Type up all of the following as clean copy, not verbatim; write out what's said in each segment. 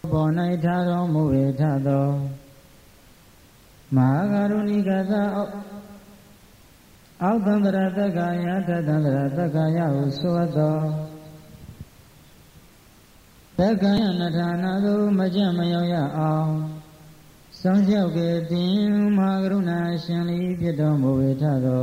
ပေါ်၌ထားတော်မူ၏ထသောမဟာကရုဏိကသာအောက်သန္တရတက္ကယထသန္တရတက္ကယဟုဆိုသောတက္ကယနထာနာသို့မကြမရောက်ရအောင်စောင့်ရှောက်ကြတင်မဟာကရုဏာရှင်လီဖြစ်တော်မူ၏ထသော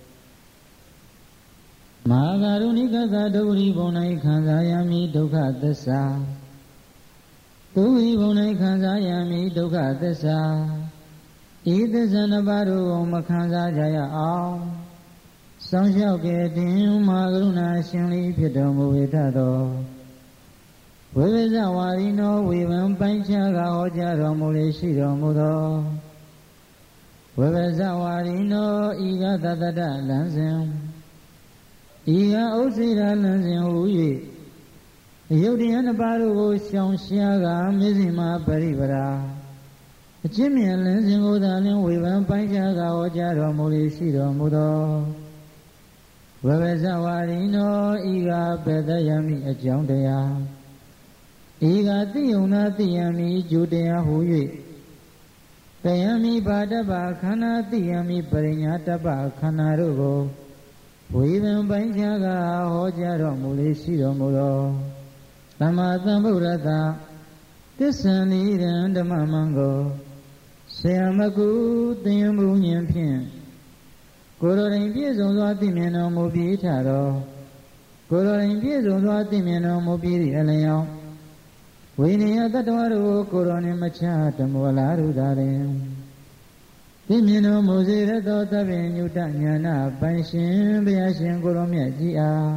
မဟာကရုဏိကသာဒုက္ခိဘုံ၌ခံစားရမည်ဒုက္ခသစ္စာဒုက္ခိဘုံ၌ခံစားရမည်ဒုက္ခသစ္စာဤသစ္စာနှစ်ပါးတို့ကိုမခံစားကြရအောင်စောင့်ရှောက်ကြတင်မဟာကရုဏာရှင်လီဖြစ်တော်မူ၏ထသောဝိဝဇဝါရိနောဝေဝံပိုင်းခြားကဟောကြားတော်မူလေရှိတော်မူသောဝိဝဇဝါရိနောဤကသတ္တလံစဉ်ဤကဥစ္စေရလံစဉ်ဟူ၍ယုတ်တရားနှစ်ပါးတို့ကိုရှောင်ရှားကမျက်စိမှာပရိပရာအကျင့်မြတ်လံစဉ်ကိုသာလင်းဝေဝံပိုင်းခြားကဟောကြားတော်မူလေရှိတော်မူသောဝိဝဇဝါရိနောဤကပေတယမိအကြောင်းတရားဤကသိယုံနာသိယံမိကျူတရားဟူ၍တယံမိဘာတပ္ပခန္ဓာသိယံမိပရိညာတပ္ပခန္ဓာတို့ကိုဝိပံပိုင်းခြားကဟောကြားတော်မူလေရှိတော်မူသောသမ္မာသမ္ဗုဒ္ဓတသစ္ဆန္နိရံဓမ္မမံကိုဆရာမကုသင်မှုဉဏ်ဖြင့်ကိုယ်တော်တိုင်ပြည့်စုံစွာသိမြင်တော်မူပြီးထတော်ကိုယ်တော်တိုင်ပြည့်စုံစွာသိမြင်တော်မူပြီးသည့်အလျောင်းဝိနည်းတတ္တဝါတို့ကိုယ်တော်နှင့်မချတမောလာရုသာလင်သိမြင်တော်မူစေရသောသဗ္ဗညုတညာနာပိုင်ရှင်ဘုရားရှင်ကိုယ်တော်မြတ်ကြီးအား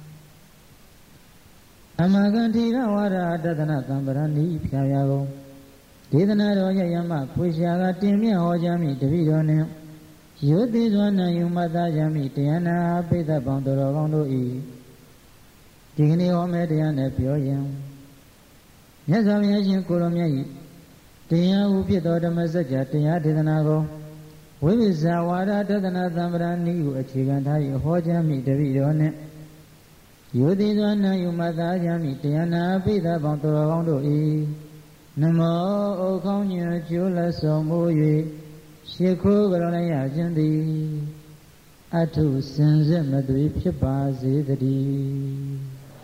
အမဂန္တိရဝါဒတသနာသံဗရဏီဖြာရကုန်ဒေသနာတော်ရယမဖွေရှာကတင်မြတ်ဟောကြားမိတပည့်တော်နှင့်ရုပ်သေးစွာနာယူမှတ်သားကြမိတရားနာပိဿပေါင်းတော်ကောင်းတို့၏ဒီကနေ့ဟောမယ့်တရားနဲ့ပြောရင်မြတ်စွာဘုရားရှင်ကိုယ်တော်မြတ်၏တရားဟုဖြစ်သောဓမ္မစကြာတရားဒေသနာကိုဝိဝိဇာဝါဒတသနာသံဗရဏီကိုအခြေခံထား၍ဟောကြားမိတပည့်တော်နှင့်ယောတိစွာနာယူမှတ်သားကြမိတရားနာပိဿပေါင်းတော်ကောင်းတို့၏နမောဩခေါင်းညွကျိုးလက်ဆောင်မူ၍ရှိခိုးကြရရခြင်းသည်အထုစင်စစ်မသွေဖြစ်ပါစေတည်း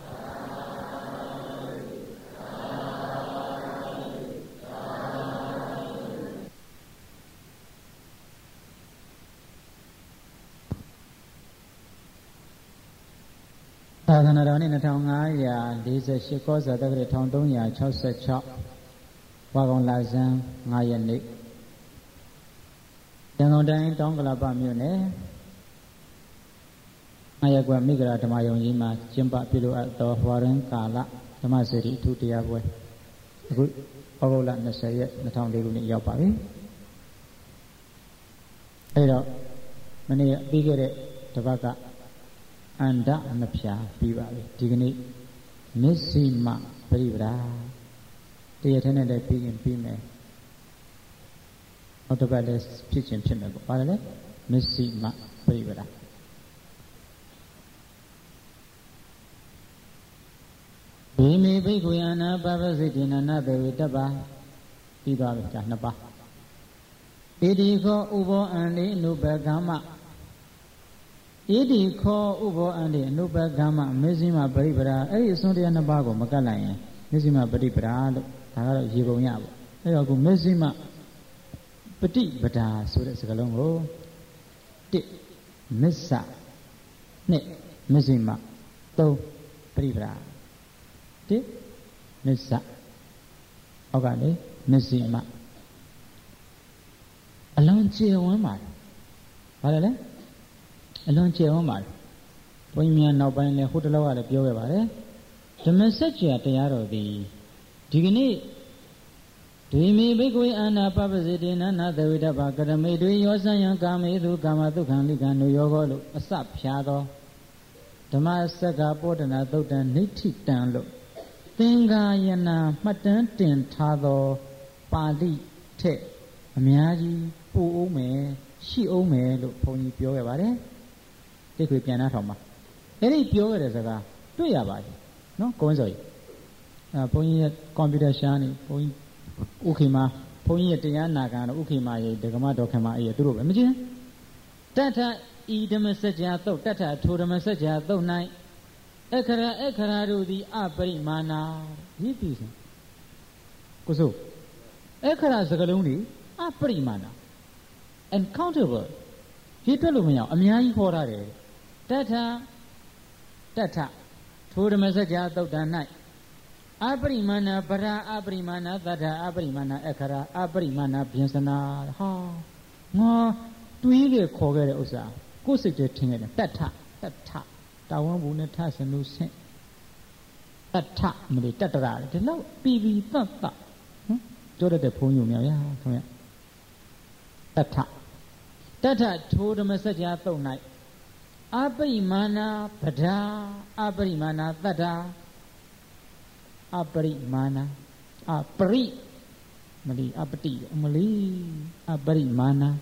သာသနာတော်နှစ်2548ကောဇာတက္ကရာ1366ဝါကောင်လာဇန်9ရက်နေ့ရန်ကုန်တိုင်းတောင်ကလပမြို့နယ်9ရက်ကွယ်မိဂရာဓမ္မယုံကြီးမှာကျင်းပပြုလုပ်အပ်သောဝါရင်ကာလဓမ္မစေတီအထူးတရားပွဲအခုဩဂုတ်လ20ရက်2004ခုနှစ်ရောက်ပါပြီအဲ့တော့မနေ့ပြီးခဲ့တဲ့တစ်ပတ်ကအန္တမဖြာပြီးပါပြီဒီကနေ့မစ္စိမပရိပဒါတရားထဲနဲ့လည်းပြီးရင်ပြီးမယ်နောက်တစ်ပတ်လည်းဖြစ်ခြင်းဖြစ်မယ်ပေါ့ပါတယ်လေမစ္စိမပရိပဒါဘိမေဘိက္ခုယနာပပစိတေနနာတေဝတ္ပပြီးသွားပြီဒါနှစ်ပါးဣတိခောဥဘောအန္တိအနုပကမ္မဣတိခောဥဘောအန္တိအနုပကမ္မမစ္စိမပရိပဒါအဲ့ဒီအစွန်းတရားနှစ်ပါးကိုမကတ်လိုက်ရင်မစ္စိမပရိပဒါလို့ဒါကတော့ရေပုံရပေါ့အဲ့တော့ခုမစ္စိမပฏิပဒါဆိုတဲ့စကားလုံးကို1မစ္ဆ2မစ္စိမ3ပရိပဒါ1မစ္ဆဟောကလေမစ္စိမအလွန်ကျေဝန်းပါတယ်ဘာလဲလဲအလွန်ကျေဝန်းပါတယ်ဘုန်းကြီးများနောက်ပိုင်းလဲဟိုတလောကလည်းပြောခဲ့ပါတယ်ဓမ္မစကြာတရားတော်သည်ဒီကနေ့ဒွေမေဘိက္ခွေအာနာပပစေတေနနာသဝိတ္တဘာကရမေတွေယောဆံယံကာမေသူကာမတုခံလိကံနုယောဂောလို့အစဖြာသောဓမ္မစက္ကပောဒနာသုတ်တံနိဋ္ဌိတံလို့သင်္ဃာယနာမှတ်တမ်းတင်ထားသောပါဠိထက်အများကြီးပို့အောင်မယ်ရှိအောင်မယ်လို့ဘုန်းကြီးပြောခဲ့ပါတယ်တိတ်ခွေပြန်နှားထောင်ပါအဲ့ဒီပြောခဲ့တဲ့စကားတွေ့ရပါတယ်နော်ကိုဝင်းစောကြီးဘုန်းကြီးရဲ့ကွန်ပျူတာရှားနေဘုန်းကြီးဥခေမာဘုန်းကြီးရဲ့တရားနာခံတော့ဥခေမာရဲ့ဒကမတော်ခေမာရဲ့သူတို့ပဲမကြည့်တထဤဓမ္မစကြာသုတ်တထထိုဓမ္မစကြာသုတ်၌အခရာတို့သည်အပရိမာဏရေးပြီစကိုစိုးအခရာစကလုံးတွေအပရိမာဏ uncountable ရေးတွက်လို့မရအောင်အများကြီးဟောထားတယ်တထထိုဓမ္မစကြာသုတ်တန်၌အပရိမာဏပရာအပရိမာဏသတ္တအပရိမာဏအခရာအပရိမာဏဗျင်စနာဟာငါတွေးခဲ့ခေါ်ခဲ့တဲ့ဥစ္စာကိုယ်စိတ်ထဲထင်ခဲ့တယ်တထတာဝန်ဘူးနဲ့ထစနုဆင့်တထမလေးတတရာဒီလောက်ပြီးသတ်ပြောတတ်တဲ့ဘုန်းကြီးများဗျာခင်ဗျတထထိုဓမ္မစကြာသုတ်၌အပရိမာဏပဒါအပရိမာဏသတ္တအပရိမာဏအပရိမလီအပတိမလီအပရိမာဏ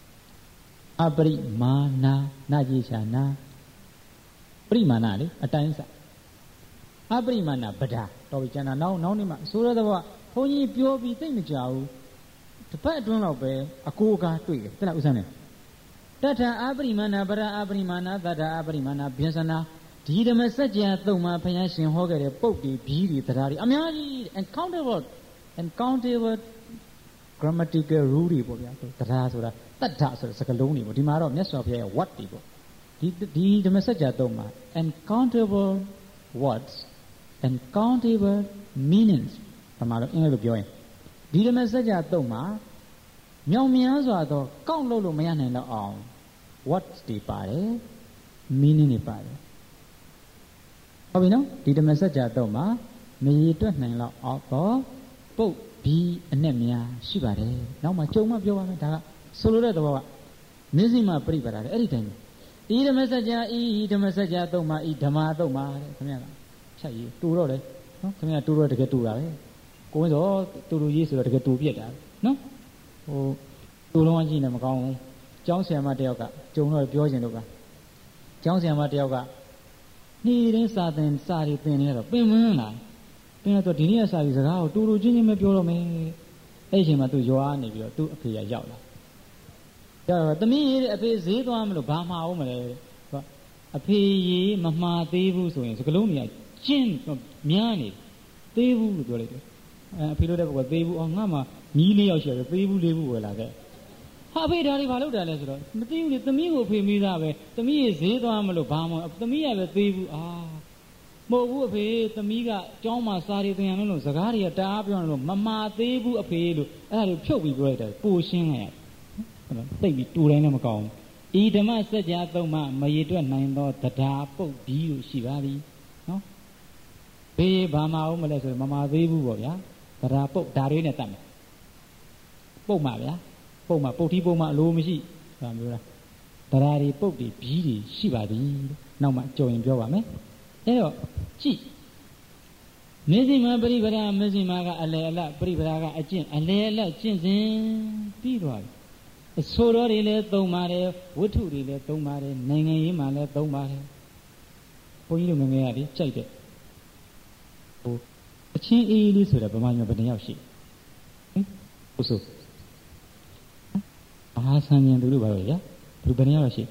နာကြီးချာနာပရိမာဏလေအတိုင်းစအပရိမာဏပဒါတော်ပြီကျန်တာနောက်နေ့မှဆိုရတဲ့ဘုဘုန်းကြီးပြောပြီးသိမကြဘူးတစ်ပတ်အတွင်းလောက်ပဲအကိုကားတွေ့တယ်တဲ့လားဥစ္စာနဲ့တထအပရိမာဏပရာအပရိမာဏသတ္တအပရိမာဏဗျင်စနာဒီဓမ္မစကြာသုတ်မှာဘုရားရှင်ဟောခဲ့တဲ့ပုတ်တွေဘီးတွေတရားတွေအများကြီး uncountable grammatical rule တွေပေါ့ဗျာတရားဆိုတာတတ္ထဆိုတဲ့စကားလုံးတွေပေါ့ဒီမှာတော့မြတ်စွာဘုရားရဲ့ word တွေပေါ့ဒီဓမ္မစကြာသုတ်မှာ uncountable words uncountable meanings ဘာမှတော့အင်္ဂလိပ်လိုပြောရင်ဒီဓမ္မစကြာသုတ်မှာမြောင်များစွာသောကောက်လို့မရနိုင်တော့အောင် words တွေပါတယ် meaning တွေပါတယ်ဟုတ်ပြီနော်ဒီဓမ္မစကြာသုတ်မှာမရေတွက်နိုင်တော့အောက်တော့ပုတ်ဘီအနဲ့များရှိပါတယ်နောက်မှကြုံမှပြောပါမယ်ဒါကဆိုလိုတဲ့သဘောကမျက်စိမှပြိပတာလေအဲ့ဒီတိုင်းဤဓမ္မစကြာဤဓမ္မစကြာသုတ်မှာဤဓမ္မသုတ်မှာတဲ့ခင်ဗျာကချက်ရေးတူတော့လေနော်ခင်ဗျာတူတော့တကယ်တူတာပဲကိုယ်ဆိုတူရေးဆိုတော့တကယ်တူပြက်တာနော်တူလုံးဝကြည့်နေမကောင်းဘူးကျောင်းဆရာမတယောက်ကကြုံတော့ပြောခြင်းလို့ကကျောင်းဆရာမတယောက်ကနေ့တိုင်းစာတွေသင်နေတော့ပင်မန်းလာပင်တော့ဒီနေ့ကစာပြီးစကားကိုတူချင်းမပြောတော့မယ်အဲ့ဒီအချိန်မှာသူရွာနေပြီးတော့သူ့အဖေကရောက်လာတော့သမီးရေးတဲ့အဖေဈေးသွားမလို့ဘာမှာအောင်မလဲအဖေရေးမမှားသေးဘူးဆိုရင်စကလုံးကြီးကျင်းများနေသေးဘူးလို့ပြောလိုက်တယ်အဖေလို့တဲ့ဘက်ကသေးဘူးငါမှမီးလေးယောက်ရှိတယ်သေးဘူးလေးဘူးဝယ်လာခဲ့ဟာအဖေဒါတွေဘာလုပ်တာလဲဆိုတော့မသိဘူးလေသမီးကိုအဖေမိသားပဲသမီးရေးဈေးသွားမလို့ဘာမှသမီးရပဲသေးဘူးမဟုတ်ဘူးအဖေသမီးကကျောင်းမှာစာရီသင်ရမယ်လို့စကားတွေကတအားပြောနေလို့မမှာသေးဘူးအဖေလို့အဲ့ဒါတွေဖြုတ်ပြီးပြောလိုက်တယ်ပိုရှင်းလိုက်ရတယ်သိပြီးတူတိုင်းလည်းမကောင်းဘူးဤဓမ္မစကြာသုံးမှမရေတွက်နိုင်သောတရားပုတ်ပြီးလို့ရှိပါသည်နော်ဘေးဘာမှအောင်မလဲဆိုမမှာသေးဘူးပေါ့ဗျာတရားပုတ်ဒါတွေနဲ့တတ်မယ်ပုတ်မှာဗျာပုတ်မှာပုတ်ထီးပုတ်မှာအလိုမရှိဒါမျိုးလားတရားတွေပုတ်တွေပြီးတွေရှိပါသည်နောက်မှကြုံရင်ပြောပါမယ်အဲ့တော့ကြည့်မေဇိမာပရိပဒါမေဇိမာကအလယ်အလတ်ပရိပဒါကအကျင့်အလယ်အလတ်ကျင့်စဉ်ပြီးသွားပြီအဆိုတော်တွေလည်းသုံးပါတယ်ဝတ္ထုတွေလည်းသုံးပါတယ်နိုင်ငံရေးမှာလည်းသုံးပါတယ်ဘုန်းကြီးတို့ငငယ်ရည်ကြိုက်တဲ့ဟိုအချင်းအေးလေးဆိုတာဗမာညဘယ်နှယောက်ရှိဟုတ်ဆိုဘာဆန်းရင်သူတို့ပါတော့ဗျာဘယ်နှယောက်ရှိ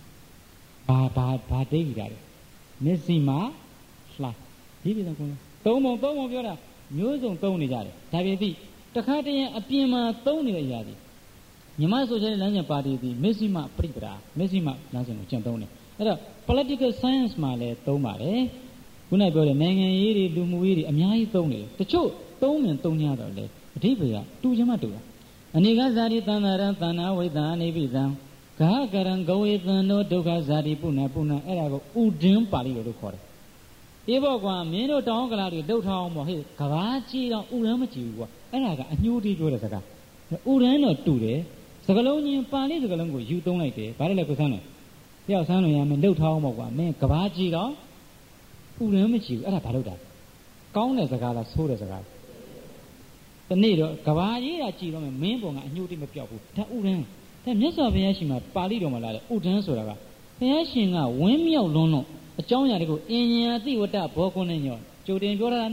ဘာတိတ်ကြတယ်မျက်စိမှာလှဒီလိုတော့သုံးပုံပြောတာမျိုးစုံသုံးနေကြတယ်ဒါပေမဲ့တခါတည်းအပြင်မှာသုံးနေတဲ့အရာတွေညီမဆိုချင်တဲ့လမ်းစဉ်ပါတီဒီမျက်စိမှာပြိပဒါမျက်စိမှာလမ်းစဉ်ကိုကျင့်သုံးတယ်အဲ့တော့ political science မှာလည်းသုံးပါတယ်ခုနပြောတဲ့နိုင်ငံရေးတွေလူမှုရေးတွေအများကြီးသုံးတယ်တချို့သုံးရင်သုံးကြတော့လေအဓိပ္ပာယ်ကတူချင်မှတူတာအနေကဇာတိတန္တရံသန္နာဝိသံအနေပိသံဂဟကရံဂဝေသံတို့ဒုက္ခဇာတိပုဏ္ဏအဲ့ဒါကိုဥဒင်းပါဠိလိုလို့ခေါ်တယ်အေးပေါ့ကွာမင်းတို့တောင်းကလာတွေလှုပ်ထားအောင်ပေါ့ဟဲ့ကဘာကြည့်တော့ဥရမ်းမကြည့်ဘူးကွာအဲ့ဒါကအညှိုးတီးပြောတဲ့စကားဥရမ်းတော့တူတယ်စကလုံးချင်းပါဠိစကလုံးကိုယူသုံးလိုက်တယ်ဘာလဲကိုဆန်းလဲတယောက်ဆန်းလို့ရမယ်လှုပ်ထားအောင်ပေါ့ကွာမင်းကဘာကြည့်တော့ဥရမ်းမကြည့်ဘူးအဲ့ဒါဘာလို့တာကောင်းတဲ့စကားလားဆိုးတဲ့စကားတနေ့တော့ကဘာကြီးတာကြည့်တော့မင်းပုံကအညှိုးတီးမပြောက်ဘူးဒါဥရမ်းဒါမြတ်စွာဘုရားရှင်မှာပါဠိတော်မှာလာတယ်ဥဒန်းဆိုတာကဘုရားရှင်ကဝင်းမြောက်လွန်းလို့အကြောင်းအရာတွေကိုအင်ညာတိဝတ္တဘောကုနဲ့ညောကြိုတင်ပြောတာနော်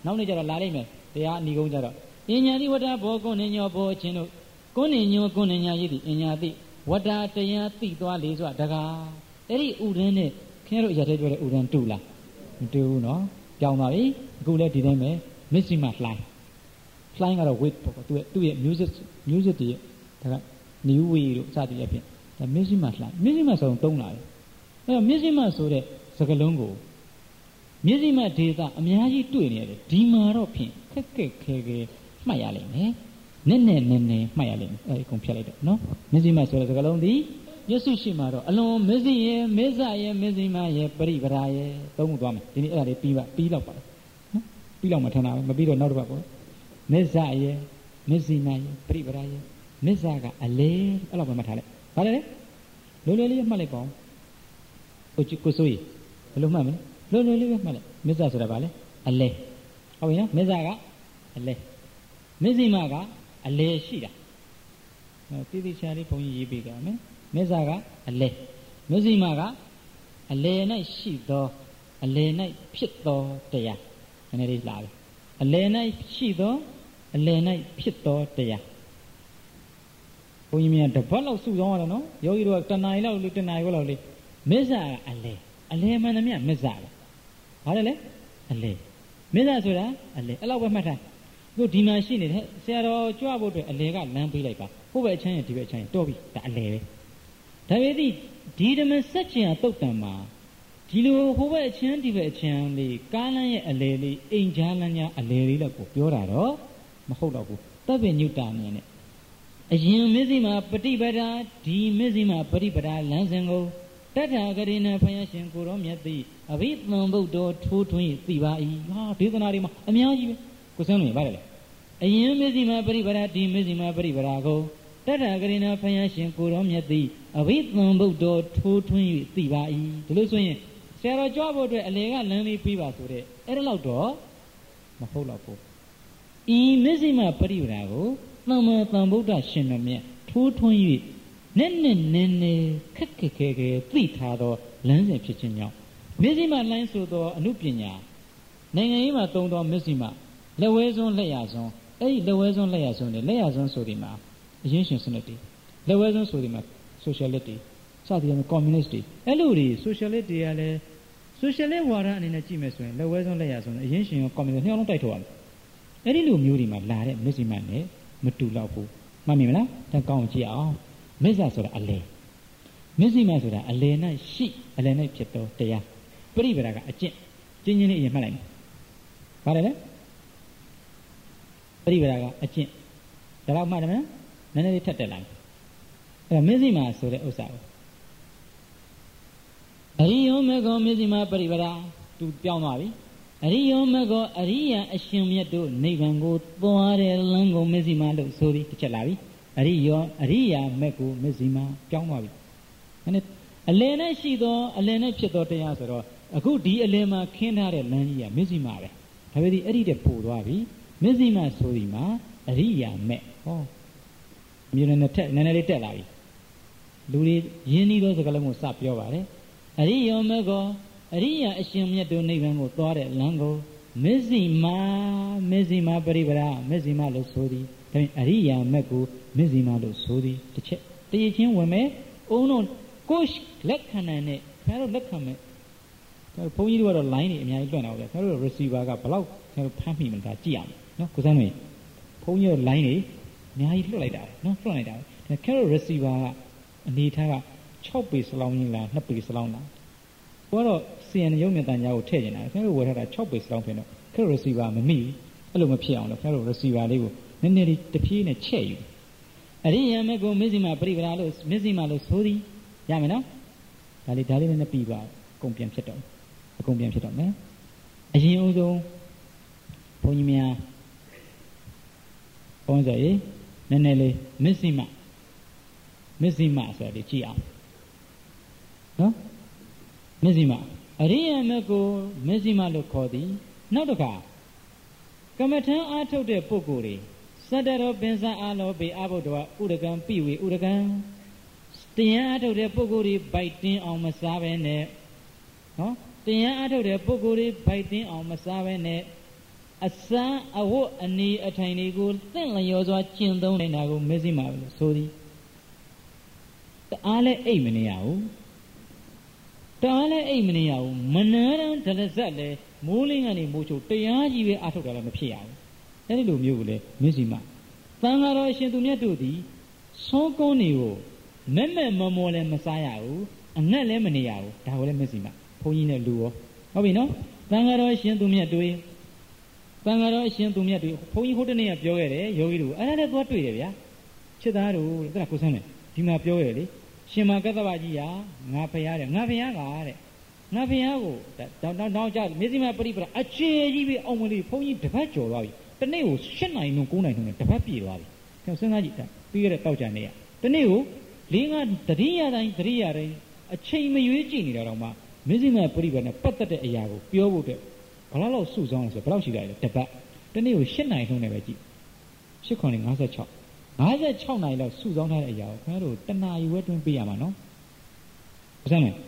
နောက်နေ့ကျတော့လာလိုက်မယ်တရားဏီကုန်းကြတော့အညာတိဝတ္တဘောကုဏ္ဏညောဘောချင်းတို့ကုဏ္ဏညောကုဏ္ဏညာရည်တိအညာတိဝတ္တတရားသိသွားလေစွာတကားအဲ့ဒီဥဒန်းနဲ့ခင်ဗျားတို့အရာထဲပြောတဲ့ဥဒန်းတူလားမတူဘူးနော်ပြောင်းသွားပြီအခုလည်းဒီတိုင်းပဲမစ္စည်းမလှိုင်းကတော့ weight ပေါ့သူ့ရဲ့ music တွေဒါက new way တို့စသည်အဖြစ်ဒါမစ္စည်းမလှိုင်းမစ္စည်းမဆိုတုံးလာတယ်အဲ့တော့မစ္စည်းမဆိုတဲ့စကားလုံးကိုမစ္စည်းမဒေတာအများကြီးတွေ့နေရတယ်ဒီမှာတော့ဖြင့်ခက်ခဲမှတ်ရလိမ့်မယ်နည်းမှတ်ရလိမ့်မယ်အဲ့ဒီကုန်ဖြတ်လိုက်တော့နော်မစ္စည်းမဆိုတဲ့စကားလုံးဒီမျက်စိရှိမှတော့အလွန်မစ္စည်းရဲ့မစ္စရဲ့မစ္စည်းမရဲ့ပရိပဒါရဲ့သုံးခုသွားမယ်ဒီနေ့အဲ့ဒါလေးပြီးတော့ပါနော်ပြီးတော့မှထင်တာပဲမပြီးတော့နောက်တစ်ပတ်ပေါ့မစ္စရဲ့မစ္စည်းမရဲ့ပရိပဒါရဲ့မစ္စကအလဲအဲ့လိုပဲမှတ်ထားလိုက်ဗါတယ်လေလွယ်လေးမှတ်လိုက်ပါဦးကိုစိုးရီဘယ်လိုမှတ်မလဲလွယ်လေးပဲမှတ်လိုက်မစ္စဆိုတာဗါလဲအလဲဟုတ်ပြီနော်မစ္စကအလဲမစ္စည်းမကအလဲရှိတာတိတိကျကျလေးဘုန်းကြီးရေးပေးကြမယ်မစ္စကအလဲမစ္စည်းမကအလဲ၌ရှိသောအလဲ၌ဖြစ်သောတရားနည်းနည်းလေးလာပြီအလဲ၌ရှိသောအလဲ၌ဖြစ်သောတရားဘုန်းကြီးများတပတ်လောက်စုဆောင်ရတာနော်ယောဂီတို့ကတဏှာရီလောက်လေးတဏှာရီလောက်လေးမစ္စကအလဲမှန်သမျှမစ္စပဲဘာလဲအလဲမစ္စဆိုတာအလဲအဲ့လောက်ပဲမှတ်ထားခုဒီမှာရှိနေတဲ့ဆရာတော်ကြွဖို့အတွက်အလဲကလမ်းပေးလိုက်ပါဟိုဘက်အချမ်းရဒီဘက်အချမ်းတော်ပြီဒါအလဲပဲဒါပေမဲ့ဒီဓမ္မစัจ jया တုတ်တံမှာဒီလိုဟိုဘက်အချမ်းဒီဘက်အချမ်းလေးကားလမ်းရဲ့အလဲလေးအိမ်ချားလမ်းညာအလဲလေးလောက်ကိုပြောတာတော့မဟုတ်တော့ဘူးတပ်ပင်ညုတတာနဲ့အရင်မစ္စည်းမှာပฏิပဒါဒီမစ္စည်းမှာပฏิပဒါလမ်းစဉ်ကိုတတ္ထာဂရိဏဘုရားရှင်ကိုရောမြတ်သည်အဘိသံဗုဒ္ဓထိုးထွင်းသိပါ၏ဟာဒေသနာတွေမှာအများကြီးပဲကိုစမ်းလို့ရပါတယ်လေအရင်မစ္စည်းမှာပฏิပဒါဒီမစ္စည်းမှာပฏิပဒါကိုတတ္ထာဂရိဏဘုရားရှင်ကိုရောမြတ်သည်အဘိသံဗုဒ္ဓထိုးထွင်းသိပါ၏ဒီလိုဆိုရင်ဆရာတော်ကြွဖို့အတွက်အလေကလမ်းလေးပြီးပါဆိုတဲ့အဲ့ဒါလောက်တော့မဟုတ်တော့ဘူးဤမစ္စည်းမှာပฏิပဒါကိုသမ္မာသမ္ဗုဒ္ဓရှင်တော်မြတ်ထိုးထွင်း၍နည်းခက်သိထားသောလမ်းစဉ်ဖြစ်ခြင်းကြောင့်မစ္စည်းမလိုင်းဆိုသောအနုပညာနိုင်ငံရေးမှာသုံးသောမစ္စည်းမလက်ဝဲစွန်းလက်ရစွန်းအဲ့ဒီလက်ဝဲစွန်းလက်ရစွန်းနဲ့လက်ရစွန်းဆိုဒီမှာအရင်းရှင်စနစ်တွေလက်ဝဲစွန်းဆိုဒီမှာ socialist တွေစသည်ဖြင့် communist တွေအဲ့လိုတွေ socialist တွေကလည်း socialist ဝါဒအနေနဲ့ကြည့်မယ်ဆိုရင်လက်ဝဲစွန်းလက်ရစွန်းအရင်းရှင်ရော communist နှစ်ယောက်လုံးတိုက်ထုတ်ရမယ်အဲ့ဒီလိုမျိုးတွေမှာလာတဲ့မစ္စည်းမနဲ့မတူတော့ဘူးမှတ်မိမလားဒါကောင်းကြည့်အောင်မစ္စဆိုတာအလဲမစ္စည်းမဆိုတာအလဲ၌ရှိအလဲ၌ဖြစ်သောတရားပရိပဒါကအကျင့်ချင်းလေးအရင်မှတ်လိုက်မယ်ဘာလဲပရိပဒါကအကျင့်ဒါတော့မှတ်တယ်မလားနည်းနည်းလေးထပ်တက်လာတယ်အဲ့တော့မစ္စည်းမဆိုတဲ့ဥစ္စာကိုအရိယောမေဃောမစ္စည်းမပရိပဒါသူပြောင်းသွားပြီအရိယောမေဃောအရိယအရှင်မြတ်တို့နိဗ္ဗာန်ကိုသွားတဲ့လမ်းကိုမစ္စည်းမလို့ဆိုပြီးတစ်ချက်လာပြီအရိယာမက်ကိုမစ္စည်းမပြောင်းသွားပြီအလယ်နဲ့ရှိသောအလယ်နဲ့ဖြစ်သောတရားဆိုတော့အခုဒီအလယ်မှာခင်းထားတဲ့လမ်းကြီးကမစ္စည်းမပဲဒါပေမဲ့အဲ့ဒီတဲ့ပို့သွားပြီမစ္စည်းမဆိုဒီမှာအရိယာမက်ဟောမြို့နယ်နဲ့ထက်နည်းနည်းလေးတက်လာပြီလူတွေရင်းနှီးသောစကားလုံးကိုစပြောပါတယ်အရိယောမက်ကိုအရိယာအရှင်မြတ်တို့နိဗ္ဗာန်ကိုသွားတဲ့လမ်းကိုမစ္စည်းမပရိပဒါမစ္စည်းမလို့ဆိုသည်ဒါပေမဲ့အရိယာမက်ကိုမစ္စည်းမလို့ဆိုသည်တစ်ချက်တရချင်းဝင်မယ်အုံတို့ကိုယ်လက်ခံနိုင်နဲ့ခင်ဗျားတို့လက်ခံမယ်ဘုန်းကြီးတို့ကတော့ line တွေအများကြီးလွှင့်တာပဲခင်ဗျားတို့ receiver ကဘယ်လောက်ခင်ဗျားတို့ဖမ်းမိမလဲကြည့်ရမယ်နော်ကိုစမ်းမေဘုန်းကြီးတို့ line တွေအများကြီးလွှတ်လိုက်တာနော်လွှတ်လိုက်တာပဲခင်ဗျားတို့ receiver ကအနေထားက6ပေစလောင်းကြီးလား2ပေစလောင်းလားကိုကတော့ CN ရုပ်မြင်သံကြားကိုထည့်နေတာခင်ဗျားတို့ဝယ်ထားတာ6ပေစလောင်းဖြစ်တော့ခင်ဗျားတို့ receiver မမိဘူးအဲ့လိုမဖြစ်အောင်လို့ခင်ဗျားတို့ receiver လေးကိုနည်းနည်းလေးတဖြည်းနဲ့ချက်ယူအရိယာမေကိုမစ္စည်းမပရိပဒါလို့မစ္စည်းမလို့ဆိုသည်ရမယ်နော်ဒါလေးနဲ့ပြီးပါအကုန်ပြန်ဖြစ်တော့မယ်အရင်ဦးဆုံးဘုန်းကြီးများဘုန်းကြီးရေနည်းနည်းလေးမစ္စည်းမဆိုတာဒီကြည့်အောင်နော်မစ္စည်းမအရိယာမေကိုမစ္စည်းမလို့ခေါ်သည်နောက်တစ်ခါကမ္မထံအားထုတ်တဲ့ပုဂ္ဂိုလ်တွေစတ္တရောပင်စအာလောပေအဘုဒ္ဓဝဥဒကံပိဝေဥဒကံတရားအားထုတ်တဲ့ပုဂ္ဂိုလ်တွေဗိုက်တင်းအောင်မစားပဲနဲ့နော်တရားအားထုတ်တဲ့ပုဂ္ဂိုလ်တွေဗိုက်တင်းအောင်မစားပဲနဲ့အစမ်းအဝတ်အနေအထိုင်တွေကိုသင့်လျော်စွာကျင့်သုံးနေတာကိုမသိမှာလို့ဆိုသည်တအားလည်းအိတ်မနေရဘူးတအားလည်းအိတ်မနေရဘူးမနှမ်းတန်းဒလဇက်လည်းမိုးလင်းကနေမိုးချိုတရားကြီးပဲအားထုတ်တာလည်းမဖြစ်ရဘူးအဲ့ဒီလိုမျိုးကိုလည်းမသိမှာသံဃာတော်ရှင်သူမြတ်တို့သည်သောကုန်းတွေကိုမဲ့မဲ့မော်မော်လည်းမစားရဘူးအငတ်လည်းမနေရဘူးဒါကိုလည်းမသိမှာဘုန်းကြီးနဲ့လူရောဟုတ်ပြီနော်သံဃာတော်ရှင်သူမြတ်တို့သံဃာတော်ရှင်သူမြတ်တွေဘုန်းကြီးဟိုတနေ့ကပြောခဲ့တယ်ယောဂီတို့အဲ့ဒါလည်းသွားတွေ့တယ်ဗျာချစ်သားတို့တဲ့ကိုဆန်းတယ်ဒီမှာပြောရတယ်လေရှင်မကတ္တဗကြီးကငါဖရားတဲ့ငါဖရားကတဲ့ငါဖရားကိုတောင်းကြမေဇိမပရိပဒအခြေကြီးပဲအောင်မလေးဘုန်းကြီးတပတ်ကျော်သွားပြီတနေ့ကို7နိုင်လုံး9နိုင်လုံးနဲ့တပတ်ပြည့်သွားပြီကျွန်တော်စဉ်းစားကြည့်တာပြီးရတဲ့တောက်ကြနေရတနေ့ကို4-5တတိယတိုင်းအချိန်မရွေးကြည့်နေတာတော့မှမေဇိမပရိပဒနဲ့ပတ်သက်တဲ့အရာကိုပြောဖို့တဲ့ဘယ်လောက်စုဆောင်းလဲဆိုဘယ်လောက်ရှိတာလဲတပတ်တနေ့ကို7နိုင်လုံးနဲ့ပဲကြည့်8-9-56နိုင်လောက်စုဆောင်းထားတဲ့အရာကိုခင်ဗျားတို့တနာရီဝဲတွင်းပေးရမှာနော်ဟုတ်စမ်းမယ်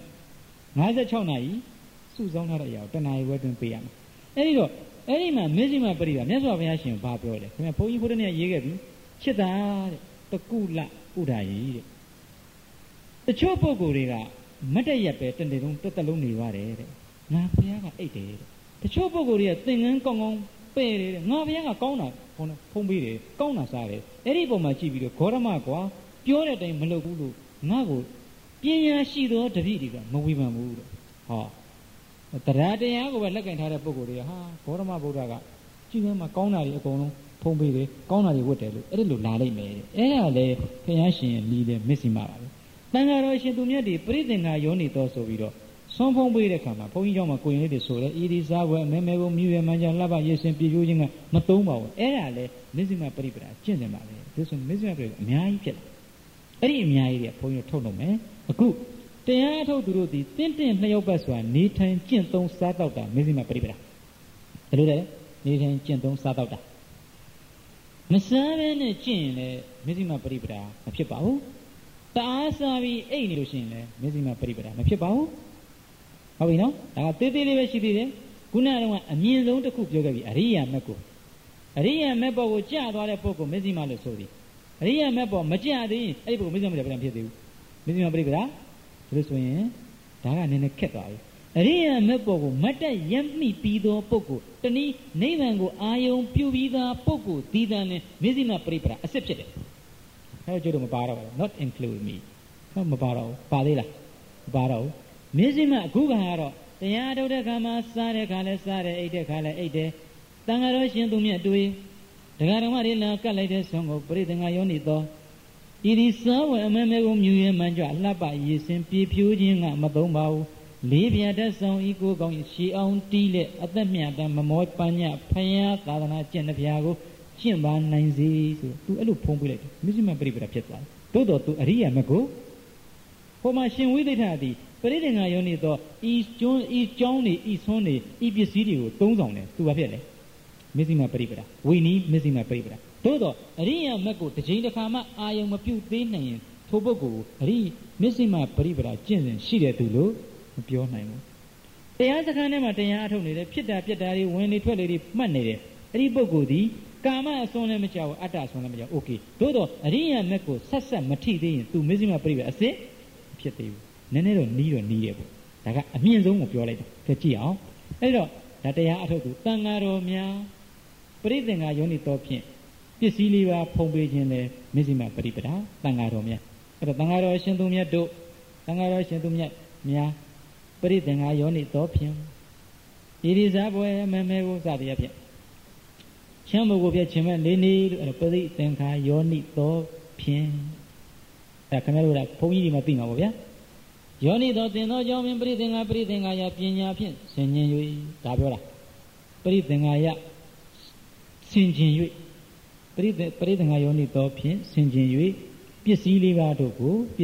56နာရီစုဆောင်းထားတဲ့အရာကိုတနာရီဝဲတွင်းပေးရမှာအဲ့ဒီမှာမေဇိမပရိပဒမြတ်စွာဘုရားရှင်ဘာပြောလဲခင်ဗျာဘုန်းကြီးဘုရားနဲ့ရေးခဲ့ပြီချစ်တာတဲ့တကုလဥဒ္ဒါယီတဲ့တချို့ပုဂ္ဂိုလ်တွေကမတ်တရက်ပဲတနေ့လုံးတစ်သက်လုံးနေရတယ်တဲ့ငါဘုရားကအိတ်တယ်တဲ့တချို့ပုဂ္ဂိုလ်တွေကသင်္ကန်းကောင်းကောင်းပဲ့တယ်တဲ့ငါဘုရားကကောင်းတာဖုံးပေးတယ်ကောင်းတာစားတယ်အဲ့ဒီပုံမှာကြည့်ပြီးတော့ဂေါရမကွာပြောတဲ့အတိုင်းမလုပ်ဘူးလို့ငါ့ကိုပညာရှိသောတပည့်တွေကမဝေဖန်ဘူးတဲ့ဟောတရားတရားကိုပဲလက်ကင်ထားတဲ့ပုဂ္ဂိုလ်တွေကဟာဂေါရမဗုဒ္ဓကကြည့်မ်းမှာကောင်းတာတွေအကုန်လုံးဖုံးပေးတယ်ကောင်းတာတွေဝတ်တယ်လို့အဲ့ဒီလိုလာလိုက်မယ်တဲ့အဲ့ဒါလေဘုရားရှင်လီးတယ်မစ္စည်းမှာပါပဲတန်ဃာတော်ရှင်သူမြတ်တွေပရိသင်္ဃာယောနိတော်ဆိုပြီးတော့ဆွမ်းဖုံးပေးတဲ့ခါမှာဘုန်းကြီးကျောင်းမှာကိုရင်လေးတွေဆိုတယ်ဤဒီစားဝဲမဲမဲကိုမြူရမှန်ကြလှပရေစင်ပြည့်ကျိုးခြင်းကမသုံးပါဘူးအဲ့ဒါလေမစ္စည်းမှာပရိပဒါကျင့်တယ်ပါပဲဒါဆိုမစ္စည်းမှာပရိပဒါအများကြီးဖြစ်တယ်အဲ့ဒီအများကြီးတွေဘုန်းကြီးထုတ်လို့မယ်အခုတရားထုတ်သူတို့ဒီတင့်လျောက်ပတ်စွာနေထိုင်ကျင့်သုံးစားတော့တာမစ္စည်းမှာပရိပဒါဘယ်လိုလဲနေထိုင်ကျင့်သုံးစားတော့တာမစားဘဲနဲ့ကျင့်ရင်လည်းမစ္စည်းမှာပရိပဒါမဖြစ်ပါဘူးတအားစားပြီးအိတ်နေလို့ရှိရင်လည်းမစ္စည်းမှာပရိပဒါမဖြစ်ပါဘူးဟုတ်ပြီနော်ဒါကသေးသေးလေးပဲရှိသေးတယ်ခုနကအမြင့်ဆုံးတစ်ခုပြောခဲ့ပြီအရိယာမက်ကိုအရိယာမက်ပေါ်ကိုကြာသွားတဲ့ပုဂ္ဂိုလ်မစ္စည်းမလို့ဆိုသည်အရိယာမက်ပေါ်မကြာသေးရင်အဲ့ဒီပုဂ္ဂိုလ်မစ္စည်းမလည်းပြန်ဖြစ်သေးဘူးမစ္စည်းမပရိပဒါဒါလို့ဆိုရင်ဒါကနည်းနည်းခက်သွားပြီအရိယာမက်ပေါ်ကိုမတ်တက်ရမိပြီးသောပုဂ္ဂိုလ်တနည်းနိဗ္ဗာန်ကိုအာယုံပြုပြီးသားပုဂ္ဂိုလ်ဒီတန်နဲ့မစ္စည်းမပရိပဒါအစစ်ဖြစ်တယ်အဲ့ကျိုးတော့မပါတော့ဘူး not include me မပါတော့ဘူးပါသေးလားမပါတော့ဘူးမစ္စည်းမအခုကတော့တရားထုတ်တဲ့ခါမှာစားတဲ့ခါလဲစားတယ်အိတ်တဲ့ခါလဲအိတ်တယ်တန်ဃာတော်ရှင်သူမြတ်တွေဒကာတော်မတွေလာကတ်လိုက်တဲ့ဆုံးကိုပရိသင်္ဃာယောနိတော်ဤဒီစားဝယ်အမဲမဲကိုမြူရဲမှန်ကြလှပရေစင်ပြေဖြိုးခြင်းကမသုံးပါဘူးလေးပြတ်တဲ့ဆောင်ဤကိုကောင်းရှည်အောင်တီးလက်အသက်မြတ်တဲ့မမောပညာဖယားသာသနာကျင့်တဲ့ဗျာကိုကျင့်ပါနိုင်စေဆိုသူအဲ့လိုဖုံးပေးလိုက်တယ်မစ္စည်းမပရိပဒါဖြစ်သွားတယ်သို့တော်သူအရိယာမကိုဟိုမှာရှင်ဝိသိဋ္ဌာသည်ပရိသင်္ဃာယောနိတော်ဤကျွန်းဤကျောင်းနေဤဆွန်းနေဤပစ္စည်းတွေကိုသုံးဆောင်တယ်သူဘာဖြစ်လဲမစ္စည်းမပရိပဒါဝိနည်းမစ္စည်းမပရိပဒါသို့တော်အရိယာမက်ကိုတစ်ချိန်တစ်ခါမှအာယုံမပြုတ်သေးနိုင်ရင်ထိုပုဂ္ဂိုလ်ကိုအရိမစ္စည်းမပရိပဒါကျင့်စဉ်ရှိတဲ့သူလို့မပြောနိုင်ဘူးတရားစခန်းထဲမှာတရားအထုတ်နေတယ်ဖြစ်တာပြက်တာတွေဝင်နေထွက်လေတွေမှတ်နေတယ်အဲ့ဒီပုဂ္ဂိုလ်ဒီကာမအစွန်းလည်းမကြောက်အတ္တအစွန်းလည်းမကြောက်โอเคသို့တော်အရိယာမက်ကိုဆက်မထိသေးရင်သူမစ္စည်းမပရိပဒါအစစ်ဖြစ်သေးဘူးနည်းနည်းတော့နီးတယ်ပေါ့ဒါကအမြင့်ဆုံးကိုပြောလိုက်တယ်ကြည့်အောင်အဲ့တော့ဒါတရားအထုတ်သူတန်ဃာတော်များပရိသင်္ဃာယောနိတော်ဖြင့်ပစ္စည်းလေးပါဖုံးပေးခြင်းလဲမစ္စည်းမပရိပဒါတန်ဃာတော်များအဲ့တော့တန်ဃာတော်ရှင်သူမြတ်တို့တန်ဃာတော်ရှင်သူမြတ်များပရိသင်္ဃာယောနိတော်ဖြင့်ဤဒီစားပွဲမဲမဲကိုစသည်အဖြစ်ချမ်းမို့ကိုပြခြင်းမဲ့လေးနေလို့အဲ့တော့ပရိသင်္ဃာယောနိတော်ဖြင့်အဲ့ခင်ဗျားတို့ကဘုန်းကြီးတွေမှသိမှာပေါ့ဗျာယောနိတော်သင်သောကြောင့်ပင်ပရိသင်္ဃာယပညာဖြင့်ဆင်ခြင်၍ဒါပြောတာပရိသင်္ဃာယဆင်ခြင်၍ပရိသင်္ဃာယောနိတော်ဖြင့်ဆင်ခြင်၍ပစ္စည်းလေးပါးကို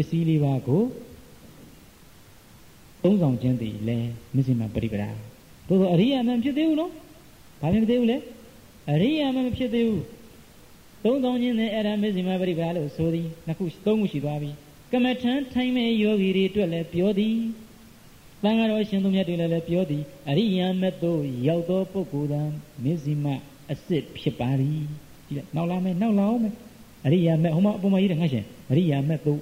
သုံးဆောင်ခြင်းသည်လည်းမစ္စည်းမပရိပဒါသို့သောအရိယာမဖြစ်သေးဘူးနော်ဘာဖြစ်မသေးဘူးလဲအရိယာမဖြစ်သေးဘူးသုံးဆောင်ခြင်းနဲ့အဲ့ဒါမစ္စည်းမပရိပဒါလို့ဆိုသည်သုံးခုရှိသွားပြီကမ္မထံထိုင်မဲ့ယောဂီတွေအတွက်လည်းပြောသည်သံဃာတော်ရှင်သူမြတ်တွေလည်းပြောသည်အရိယာမက်သို့ရောက်သောပုဂ္ဂိုလ်သာမဇ္ဈိမအစစ်ဖြစ်ပါသည်ကြည့်လိုက်နောက်လာမယ်နောက်လာအောင်မယ်အရိယာမက်ဟိုမှာအပေါ်မှာရေးတယ်ငါရှင်အရိယာမက်သို့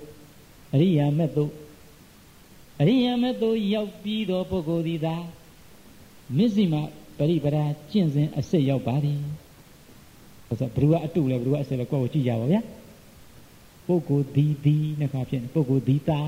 ရောက်ပြီးသောပုဂ္ဂိုလ်သည်သာမဇ္ဈိမပရိပဒါကျင့်စဉ်အစစ်ရောက်ပါသည်ဆိုတော့ဘ누구ကအတုလဲဘ누구ကအစစ်လဲကိုယ့်ကိုကြည့်ကြပါဗျာပုဂ္ဂိုလ်ဒီနှစ်ခါဖြစ်နေပုဂ္ဂိုလ်ဒီတာ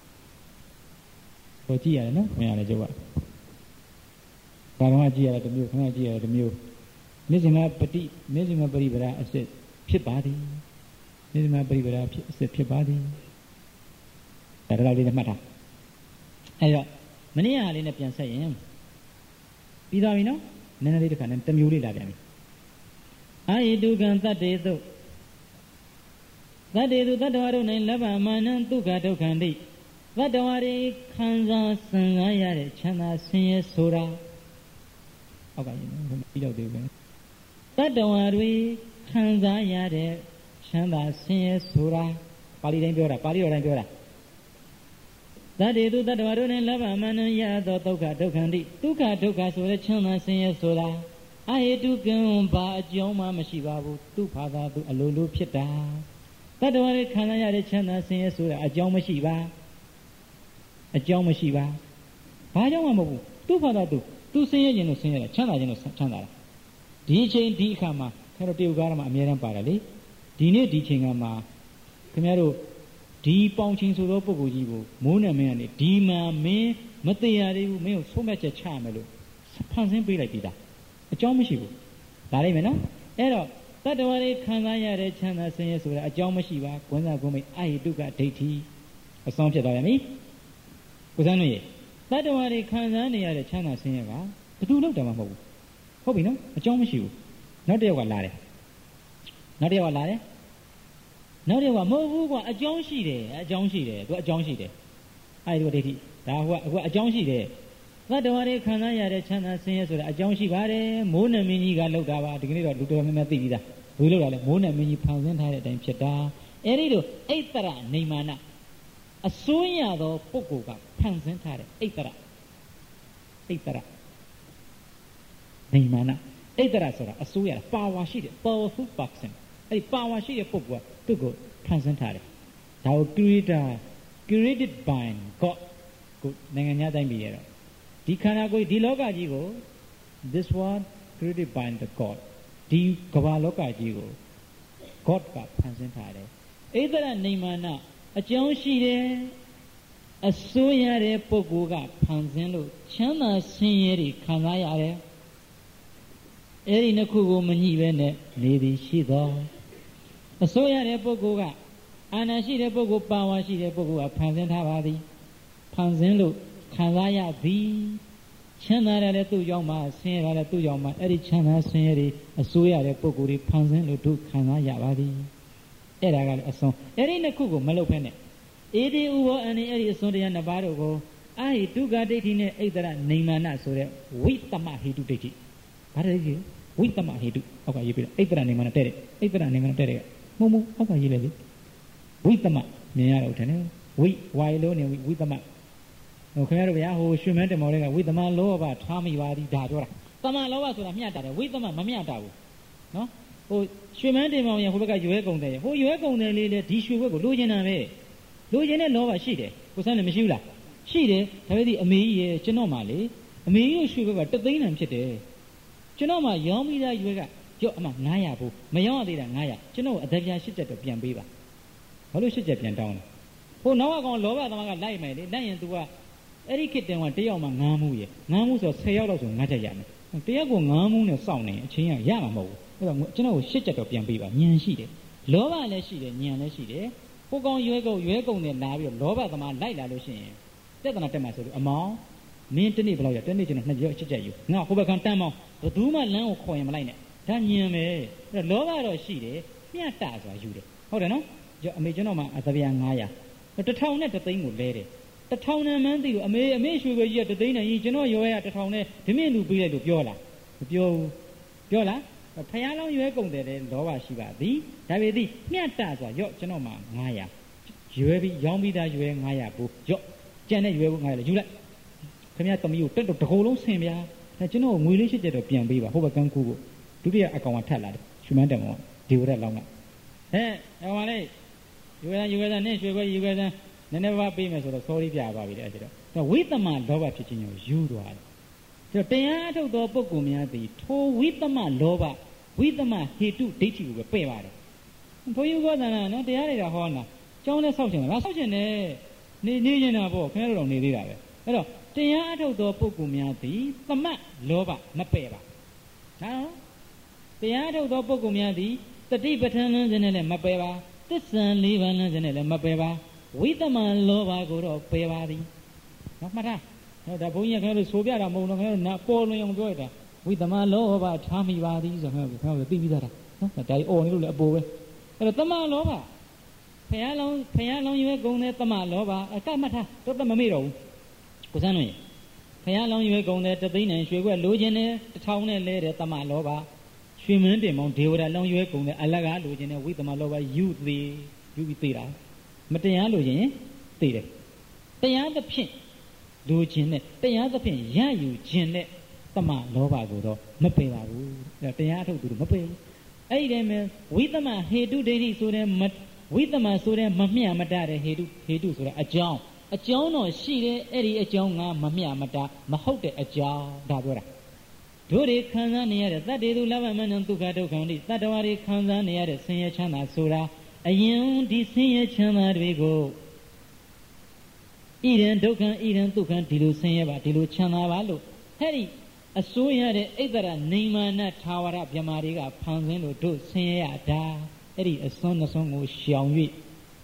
ဟိုကြည့်ရတယ်နော်မရလေကျုပ်ကဘာမှကြည့်ရတယ်တစ်မျိုးခဏကြည့်ရတယ်တစ်မျိုးမဇ္ဈိမပရိပဒါအစစ်ဖြစ်ပါသည်မဇ္ဈိမပရိပဒါအစစ်ဖြစ်ပါသည်ဒါတော့လေးနဲ့မှတ်ထားအဲ့တော့မနေ့ကလေးနဲ့ပြန်ဆက်ရင်ပြီးသွားပြီနော်နည်းနည်းလေးတစ်ခါနဲ့တစ်မျိုးလေးလာပြန်ပြီအာယိတုကံတတ္တေတုတတ္တဝါတို့၌လဘ္ဗမာနံဒုက္ခဒုက္ခန္တိတတ္တဝါတွေခံစားဆင်ကားရတဲ့ချမ်းသာဆင်းရဲဆိုတာဟုတ်ပါရဲ့ပြီးတော့သေးပဲတတ္တဝါတွေခံစားရတဲ့ချမ်းသာဆင်းရဲဆိုတာပါဠိတိုင်းပြောတာပါဠိတော်တိုင်းပြောတာတတ္တေတုတတ္တဝါတို့၌လဘ္ဗမာနံရသောဒုက္ခဒုက္ခန္တိဒုက္ခဒုက္ခဆိုတဲ့ချမ်းသာဆင်းရဲဆိုတာအာဟိတုကံဘာအကြောင်းမှမရှိပါဘူးသူ့ဘာသာသူအလိုလိုဖြစ်တာတတ္တဝါတွေခံရတဲ့ချမ်းသာဆင်းရဲဆိုတာအကြောင်းမရှိပါဘာကြောင့်မှမဟုတ်ဘူးသူ့ဘာသာသူဆင်းရဲခြင်းလို့ဆင်းရဲတာချမ်းသာခြင်းလို့ချမ်းသာတာဒီအချိန်ဒီအခါမှာခင်ဗျားတို့တေယုကားမှာအများအားပါတယ်လေဒီနေ့ဒီချိန်ကမှာခင်ဗျားတို့ဒီပေါင်ချင်းဆိုသောပုဂ္ဂိုလ်ကြီးကိုမိုးနဲ့မင်းကနေဒီမှာမင်းမသေးရသေးဘူးမင်းကိုဆုံးဖြတ်ချက်ချရမယ်လို့ဖန်ဆင်းပေးလိုက်ပြီသားအကြောင်းမရှိဘူးဒါလိမ့်မယ်နော်အဲ့တော့တတ္တဝါတွေခံစားရတဲ့ချမ်းသာဆင်းရဲဆိုတာအကြောင်းမရှိပါကွန်းစားကွန်းမိတ်အာဟိတုကဒိဋ္ဌိအဆုံးဖြစ်သွားရမည်ကိုစန်းတို့ရေတတ္တဝါတွေခံစားနေရတဲ့ချမ်းသာဆင်းရဲကဘယ်သူလောက်တယ်မှမဟုတ်ဘူးဟုတ်ပြီနော်အကြောင်းမရှိဘူးနောက်တစ်ယောက်ကလာတယ်မဟုတ်ဘူးကွာအကြောင်းရှိတယ်သူအကြောင်းရှိတယ်အဲ့ဒီဒိဋ္ဌိဒါဟိုကအခုအကြောင်းရှိတယ်သတ္တဝါတွေခံစားရတဲ့ချမ်းသာဆင်းရဲဆိုတာအကြောင်းရှိပါတယ်မိုးနဲ့မင်းကြီးကလောက်တာပါဒီကနေ့တော့လူတော်များများသိပြီးသားဘယ်လိုလောက်တာလဲမိုးနဲ့မင်းကြီးဖန်ဆင်းထားတဲ့အတိုင်းဖြစ်တာအဲ့ဒီလိုအိတ္တရနေမာနအစိုးရသောပုဂ္ဂိုလ်ကဖန်ဆင်းထားတဲ့အိတ္တရနေမာနအိတ္တရဆိုတာအစိုးရပါဝါရှိတဲ့ powerful person အဲ့ဒီပါဝါရှိတဲ့ပုဂ္ဂိုလ်ကသူ့ကိုဖန်ဆင်းထားတယ်ဒါကို created by God ကိုနိုင်ငံခြားတိုင်းပြည်ရတော့ဒီခန္ဓာကိုယ်ဒီလောကကြီးကို this one created by the God ဒီကမ္ဘာလောကကြီးကို God ကဖန်ဆင်းထားတယ်ဣဒရနေမာနအကြောင်းရှိတယ်အစိုးရတဲ့ပုဂ္ဂိုလ်ကဖန်ဆင်းလို့ချမ်းသာဆင်းရဲတွေခံစားရတယ်အဲ့ဒီနှစ်ခုကိုမညှိပဲနဲ့နေသည်ရှိသောအစိုးရတဲ့ပုဂ္ဂိုလ်ကအာဏာရှိတဲ့ပုဂ္ဂိုလ်ပါဝါရှိတဲ့ပုဂ္ဂိုလ်ကဖန်ဆင်းထားပါသည်ဖန်ဆင်းလို့ခံစားရသည်ချမ်းသာရတဲ့သူ့ကြောင့်မှဆင်းရဲရတဲ့သူ့ကြောင့်မှအဲ့ဒီချမ်းသာဆင်းရဲတွေအစိုးရတဲ့ပုဂ္ဂိုလ်တွေဖန်ဆင်းလို့တို့ခံစားရပါသည်အဲ့ဒါကလည်းအစွန်းအဲ့ဒီနှစ်ခုကိုမလုပ်ဖဲနဲ့ဧဒီဥဘောအန်ဒီအဲ့ဒီအစွန်းတရားနှစ်ပါးတို့ကိုအာဟိတုကဒိဋ္ဌိနဲ့ဣတ္တရနေမာနဆိုတဲ့ဝိတ္တမဟိတုဒိဋ္ဌိဘာလဲကြီးဝိတ္တမဟိတုအောက်ကရေးပြတယ်ဣတ္တရနေမာနတဲ့ဣတ္တရနေမာနတဲ့မဟုတ်အောက်ကရေးလိုက်လေဝိတ္တမမြင်ရတော့တယ်နော်ဝိုင်လုံးနေဝိတ္တမဟိုခင်ဗျားတို့ဗျာဟိုရွှေမန်းတမော်တွေကဝိတ္တမလောဘထားမိပါသည်ဒါပြောတာတမလောဘဆိုတာမျှတာတယ်ဝိတ္တမမမျှတာဘူးနော်ဟိုရွှေမန်းတမော်ရဟိုဘက်ကရွဲကုန်တယ်ဟိုရွဲကုန်တယ်လေးလေဒီရွှေဘက်ကိုလိုချင်တာပဲလိုချင်တဲ့လောဘရှိတယ်ကိုစမ်းလည်းမရှိဘူးလားရှိတယ်ဒါပေမဲ့ဒီအမေကြီးရဲ့ကျွန်တော်မှလေအမေကြီးရဲ့ရွှေဘက်ကတသိန်းတန်ဖြစ်တယ်ကျွန်တော်မှရောင်းပြီးသားရွဲကကြော့အမ900ဘူးမရောင်းရသေးတာ900ကျွန်တော်အသက်ပြား8ချက်တော့ပြန်ပေးပါဘာလို့8ချက်ပြန်တောင်းလဲဟိုနောက်ကကောင်လောဘသမားကလိုက်မယ်လေလိုက်ရင် तू ကအဲ့ဒီခေတ်တုန်းကတယောက်မှ9မှုရ9မှုဆို10ယောက်လောက်ဆို9ချက်ရမယ်တယောက်ကို9မှုနဲ့စောင့်နေအချင်းရမှာမဟုတ်ဘူးအဲ့တော့ကျွန်တော်ကို8ချက်တော့ပြန်ပေးပါညံရှိတယ်လောဘလည်းရှိတယ်ညံလည်းရှိတယ်ဟိုကောင်ရွဲကုန်နဲ့လာပြီးတော့လောဘသမားလိုက်လာလို့ရှိရင်တက်တက်မှာဆိုလို့အမောင်မင်းတနေ့ဘယ်လောက်ရတနေ့ကျွန်တော်2ချက်ချက်ယူငါဟိုဘက်ကန်တန်းမောင်းဘယ်သူမှလမ်းကိုခေါ်ရင်မလိုက်နဲ့ဒါညံပဲအဲ့တော့လောဘတော့ရှိတယ်မျှတဆိုတာယူတယ်ဟုတ်တယ်နော်အမေကျွန်တော်မှအသဗျာ900 1000နဲ့3သိန်းကိုလဲတယ်1000နဲ့မှန်းသိလို့အမေရွှေကိုကြီးက3သိန်းနဲ့ကြီးကျွန်တော်ရွယ်ရ1000နဲ့ဒီမြင့်လူပေးလိုက်လို့ပြောလားမပြောဘူးပြောလားဖယားလောင်းရွယ်ကုန်တယ်လေလောဘရှိပါသည်ဒါပေသည်မျှတဆိုတာရော့ကျွန်တော်မှ900ရွယ်ပြီးရောင်းပြီးသားရွယ်900ဘူးရော့ကြံတဲ့ရွယ်ဘူး900ယူလိုက်ခင်ဗျာသမီးကိုတက်တော့တကူလုံးဆင်ဗျာကျွန်တော်ငွေလေးရှိတဲ့တော့ပြန်ပေးပါဟိုဘကန်းကူကိုဒုတိယအကောင်ကထက်လာတယ်ရွှေမန်းတံမောဒီဝရက်လောင်းကဟဲ့ဟောလေးယူရတဲ့နဲ့ရွှေခွဲယူရတဲ့နည်းနည်းပါးပေးမယ်ဆိုတော့ sorry ပြပါပြီတဲ့အဲ့ဒါဝိသမလောဘဖြစ်ခြင်းကိုယူသွားတယ်ဆိုတော့တရားထုတ်သောပုဂ္ဂိုလ်များသည်ထိုဝိသမလောဘဝိသမဟေတုဒိဋ္ဌိကိုပဲပယ်ပါတယ်ဘုန်းကြီးကသာနော်တရားတွေကဟောနာကျောင်းနဲ့ဆောက်ချင်တယ်ငါဆောက်ချင်တယ်နေနေတာပေါ့ခင်ဗျားတို့တော့နေသေးတာပဲအဲ့တော့တရားထုတ်သောပုဂ္ဂိုလ်များသည်သမလောဘမပယ်ပါနော်တရားထုတ်သောပုဂ္ဂိုလ်များသည်တတိပဋ္ဌာန်လမ်းစဉ်နဲ့လည်းမပယ်ပါသစ္စာ၄ပါးလမ်းစဉ်နဲ့လည်းမပယ်ပါဝိသမလောဘကိုတော့ပယ်ပါသည်နော်မှတ်ထားနော်ဒါဘုန်းကြီးကခင်ဗျားတို့ဆိုပြတာမဟုတ်တော့ခင်ဗျားတို့ပေါ်လွင်အောင်ပြောရတာဝိသမလောဘထားမိပါသည်ဆိုတော့ခင်ဗျားတို့သိပြီးသားတာနော်ဒါကြီးအော်နေလို့လည်းအပေါ်ပဲအဲ့တော့သမလောဘဖယားလောင်းရွယ်ကုန်တဲ့သမလောဘအကမှတ်ထားတော့တမမေ့တော့ဘူးကိုစမ်းလို့ရင်ဖယားလောင်းရွယ်ကုန်တဲ့တသိန်းနဲ့ရွှေခွက်လိုချင်တဲ့1000နဲ့လဲတဲ့သမလောဘရွှေမင်းတင်မောင်ဒေဝရလောင်းရွယ်ကုန်တဲ့အလကားလိုချင်တဲ့ဝိသမလောဘယူပြီးသေးတာမတရားလိုချင်သိတယ်တရားသဖြင့်လိုချင်တဲ့တရားသဖြင့်ရယူခြင်းတဲ့သမလောဘကိုတော့မပယ်ပါဘူးတရားထုတ်သူတို့မပယ်ဘူးအဲ့ဒီတည်းမှာဝိသမဟေတုဒိဋ္ဌိဆိုတဲ့ဝိသမဆိုတဲ့မမျှမတတဲ့ဟေတုဆိုတဲ့အကြောင်းတော့ရှိတယ်အဲ့ဒီအကြောင်းကမမျှမတမဟုတ်တဲ့အကြောင်းဒါပြောတာတို့တွေခံစားနေရတဲ့တတ္တေသူလဘမနံဒုက္ခဒုက္ခတိတတ္တဝါတွေခံစားနေရတဲ့ဆင်းရဲချမ်းသာဆိုတာအရင်ဒီဆင်းရဲချမ်းသာတွေကိုဣဒံဒုက္ခဣဒံဒုက္ခဒီလိုဆင်းရဲပါဒီလိုချမ်းသာပါလို့ဟဲ့ဒီအစိုးရတဲ့ဣတ္တရနေမာနထာဝရဗြဟ္မာတွေကဖန်ဆင်းလို့တို့ဆင်းရဲရတာအဲ့ဒီအစွန်းနှစွန်းကိုရှောင်ပြီ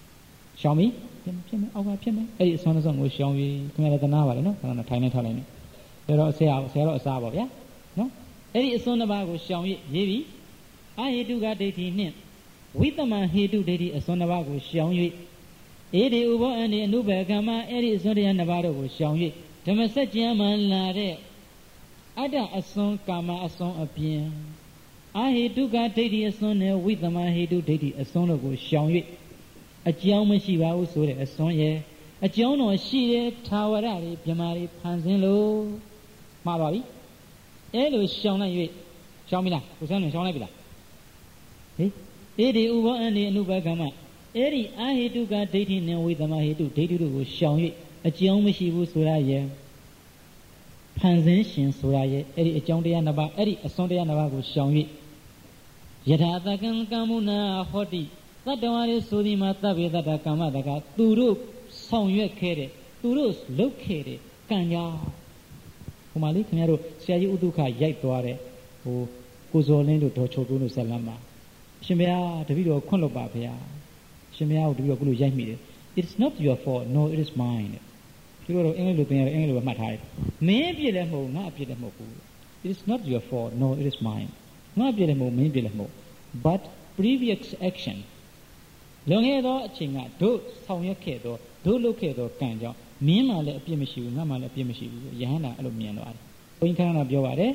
ဖြစ်မယ်အောက်ကဖြစ်မယ်အဲ့ဒီအစွန်းနှစွန်းကိုရှောင်ပြီခင်ဗျားလည်းသနာပါလေနော်ခဏထိုင်နေထောက်လိုက်နေဒါတော့ဆရာတော့အစားပါဗျာနော်အဲ့ဒီအစွန်းတစ်ပါးကိုရှောင်ရေးပြီအဟေတုကဒိဋ္ဌိနှင့်ဝိသမဟေတုဒိဋ္ဌိအစွန်းတစ်ပါးကိုရှောင်၍ဧဒီဥဘောအန္တိအနုဘကမ္မအဲ့ဒီအစွန်းတရားနှစ်ပါးတို့ကိုရှောင်၍ဓမ္မစကြာမှလာတဲ့အတ္တအစွန်းကာမအစွန်းအပြင်အဟေတုကဒိဋ္ဌိအစွန်းနဲ့ဝိသမဟေတုဒိဋ္ဌိအစွန်းတို့ကိုရှောင်၍အကြောင်းမရှိပါဘူးဆိုတဲ့အစွန်းရဲ့အကြောင်းတော်ရှိတဲ့ထာဝရတွေဗြဟ္မာတွေဖန်ဆင်းလို့မှားပါပြီအဲ့လိုရှောင်လိုက်၍ရှောင်ပြီလားကိုစမ်းနေရှောင်လိုက်ပြီလားဟေးဧဒီဥဘောအန္တိအနုဘကမ္မအဲ့ဒီအဟေတုကဒိဋ္ဌိနဲ့ဝိသမဟေတုဒိဋ္ဌိတို့ကိုရှောင်၍အကြောင်းမရှိဘူးဆိုတာရဲ့ဖန်ဆင်းရှင်ဆိုတာရဲ့အဲ့ဒီအကြောင်းတရားနှစ်ပါးအဲ့ဒီအစွန်းတရားနှစ်ပါးကိုရှောင်၍ယထာတကံကမ္မုနာဟောတိတတ္တဝါတွေဆိုဒီမှာသဗ္ဗေတ္တကမ္မတကသူတို့ဆောင်ရွက်ခဲ့တဲ့သူတို့လုပ်ခဲ့တဲ့ကံကြောင့်ဟိုမှာလေခင်ဗျားတို့ဆရာကြီးဥဒုခရိုက်သွားတဲ့ဟိုကိုဇော်လင်းတို့ဒေါ်ချုပ်တို့ဇလန်းမှာရှင်ဘုရားတပည့်တော်ခွန့်လွတ်ပါဗျာရှင်ဘုရားကိုတပည့်တော်ကုလို့ရိုက်မိတယ် It's not your fault no it is mine ဒီလိုတော့အင်္ဂလိပ်လိုသင်ရတယ်အင်္ဂလိပ်လိုပဲမှတ်ထားတယ်မင်းအပြစ်လည်းမဟုတ်ငါအပြစ်လည်းမဟုတ်ဘူး It is not your fault no it is mine ငါအပြစ်လည်းမဟုတ်မင်းအပြစ်လည်းမဟုတ် but previous action လွန်ခဲ့သောအချိန်ကတို့ဆောင်ရွက်ခဲ့သောတို့လုပ်ခဲ့သောကံကြောင့်မင်းမှလည်းအပြစ်မရှိဘူးငါမှလည်းအပြစ်မရှိဘူးယဟန္တာအဲ့လိုမြင်သွားတယ်ဘုန်းကြီးခန္ဓာပြောပါတယ်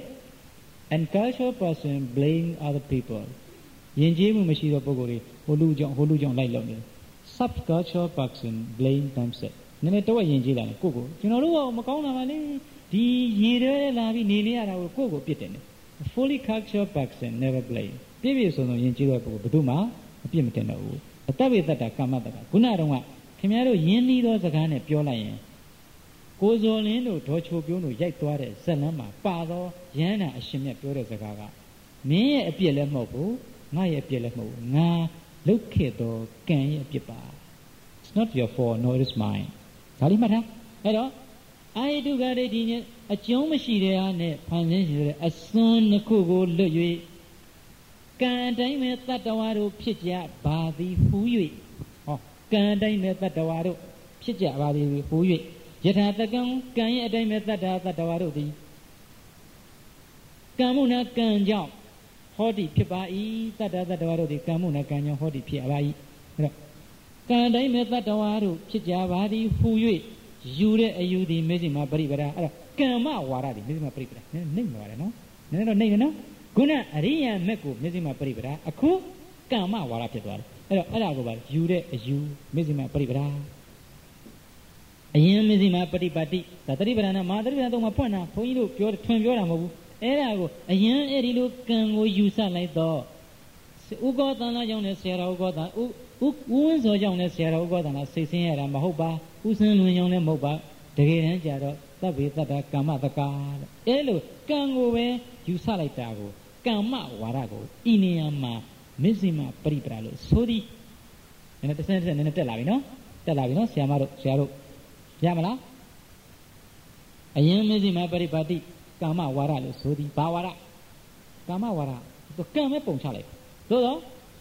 and cultural person blame other people ယဉ်ကျေးမှုမရှိသောပုဂ္ဂိုလ်တွေဟိုလူကြောင့်လိုက်လုံနေတယ် subcultural person blame themselves နည်းနည်းတော့ယဉ်ကျေးလာတယ်ကိုကျွန်တော်တို့ကမကောင်းတာပါလေဒီရေထဲလာပြီးနေနေရတာကိုကိုပြစ်တယ် fully cultural person never blame ပြည့်စုံယဉ်ကျေးတဲ့ပုဂ္ဂိုလ်ဘယ်သူမှအပြစ်မတင်တော့ဘူးအတ္တဝိတ္တကမ္မတ္တကခုနတုန်းကခင်ဗျားတို့ယဉ်ဤသောစကားနဲ့ပြောလိုက်ရင်ကိုဇော်လင်းတို့ဒေါ်ချိုပြုံးတို့ရိုက်သွားတဲ့ဇက်လန်းမှာပါသောယန္တာအရှင်မြတ်ပြောတဲ့စကားကမင်းရဲ့အပြစ်လည်းမဟုတ်ဘူးငါရဲ့အပြစ်လည်းမဟုတ်ဘူးငါလုပ်ခဲ့သောကံရဲ့အပြစ်ပါ It's not your fault no it is mine ဒါလေးမှတ်ထားအဲ့တော့အာယတုကဒိဋ္ဌိနဲ့အကျုံးမရှိတဲ့အားနဲ့ဖန်ဆင်းရှိတဲ့အစွန်းနှစ်ခုကိုလွတ်၍ကံတိုင်းမဲ့တတ္တဝါတို့ဖြစ်ကြပါသည်ဟူ၍ဟောကံတိုင်းမဲ့တတ္တဝါတို့ဖြစ်ကြပါသည်ဟူ၍ယထာတကံကံရဲ့အတိုင်းမဲ့တတ္တဝါတို့သည်ကံမှုနာကံကြောင့်ဟောတိဖြစ်ပါ၏တတ္တဝါတို့သည်ကံမှုနာကံကြောင့်ဟောတိဖြစ်ပါ၏အဲ့တော့ကံတိုင်းမဲ့တတ္တဝါတို့ဖြစ်ကြပါသည်ဟူ၍ယူတဲ့အယူသည်မေဇိမာပရိပဒါအဲ့တော့ကမ္မဝါဒသည်မေဇိမာပရိပဒါနှိမ့်သွားတယ်နော်နည်းနည်းတော့နှိမ့်တယ်နော်ခုနအရိယာမက်ကိုမေဇိမာပရိပဒါအခုကမ္မဝါဒဖြစ်သွားတယ်အဲ့တော့အဲ့ဒါကိုပါယူတဲ့အယူမေဇိမာပရိပဒါအရင်မစ္စည်းမပฏิပတ်တိဒါတတိပဒနာမဟာတတိပဒနာတော့မှဖွင့်တာဘုန်းကြီးတို့ပြောထွင်ပြောတာမဟုတ်ဘူးအဲ့ဒါကိုအရင်အဲ့ဒီလိုကံကိုယူဆလိုက်တော့ဥကောသန္တာကြောင့်လည်းဆရာတော်ဥကောသန္ဥဝင်းစောကြောင့်လည်းဆရာတော်ဥကောသန္တာစိတ်ဆင်းရတာမဟုတ်ပါဥစင်းလွင်ကြောင့်လည်းမဟုတ်ပါတကယ်တမ်းကြတော့သဗ္ဗေတ္တကာမတကာတဲ့အဲ့လိုကံကိုပဲယူဆလိုက်တာကိုကမ္မဝါဒကိုဤနေရာမှာမစ္စည်းမပရိပဒါလို့ဆိုသည်နည်းနည်းတစ်နည်းနည်းတက်လာပြီနော်တက်လာပြီနော်ဆရာမတို့ဆရာတို့ရမလားအရင်မစ္စည်းမပရိပါတိကာမဝါဒလို့ဆိုသည်ဘာဝါဒကာမဝါဒသူကံပဲပုံချလိုက်သို့တော့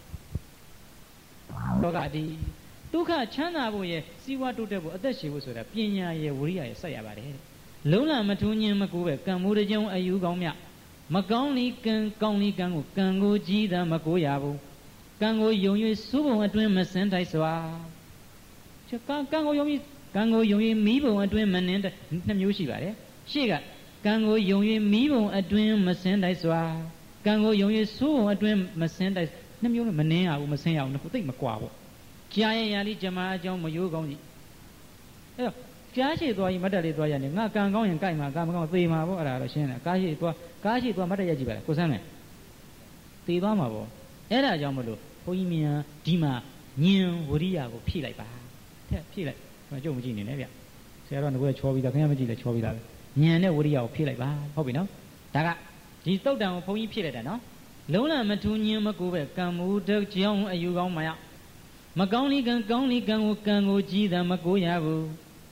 လောကဒီဒုက္ခချမ်းသာဖို့ရဲ့စီးပွားတိုးတက်ဖို့အသက်ရှင်ဖို့ဆိုတာပညာရဲ့ဝိရိယရဲ့ဆက်ရပါတယ်လုံးလံမထူးညင်းမကူပဲကံမိုးတကြုံအယူကောင်းမြမကောင်းလီကံကောင်းလီကံကိုကြီးသာမကိုရဘူးကံကိုယုံ၍စူးပုံအတွင်းမစင်တိုက်စွာကံကိုယုံ၍မီးပုံအတွင်းမနှင်းနှစ်မျိုးရှိပါတယ်ရှေ့ကကံကိုယုံ၍မီးပုံအတွင်းမစင်တိုက်စွာကံကိုယုံ၍စူးပုံအတွင်းမစင်တိုက်နှစ်မျိုးနဲ့မနှင်းရဘူးမစင်ရဘူးနှစ်ခုသိမကွာဘူးကြာရရလေးဂျမားအကြောင်းမယိုးကောင်းကြီးအဲ့တော့ကြားရှိသွားရင်မတ်တက်လေးသွားရတယ်ငါကံကောင်းရင်ကြိုက်မှာကံမကောင်းသေမှာပေါ့အဲ့ဒါတော့ရှင်းတယ်ကားရှိသွားမတ်တက်ရကြည့်ပါလားကိုစမ်းမယ်သေသွားမှာပေါ့အဲ့ဒါကြောင့်မလို့ဘုန်းကြီးမြန်ဒီမှာညင်ဝရိယကိုဖြည့်လိုက်ပါထက်ဖြည့်လိုက်ကျွန်တော်ကြုံမကြည့်နေနဲ့ဗျဆရာတော်ကချောပြီးသားခင်ဗျားမကြည့်လဲချောပြီးသားပဲညင်နဲ့ဝရိယကိုဖြည့်လိုက်ပါဟုတ်ပြီနော်ဒါကဒီတုတ်တံကိုဘုန်းကြီးဖြည့်လိုက်တာနော်လုံးလံမထူးညင်မကူပဲကံမူတဲ့ကြောင်းအယူကောင်းမရမကောင်းလီကံကောင်းလီကံကိုကြီးသာမကိုရဘူး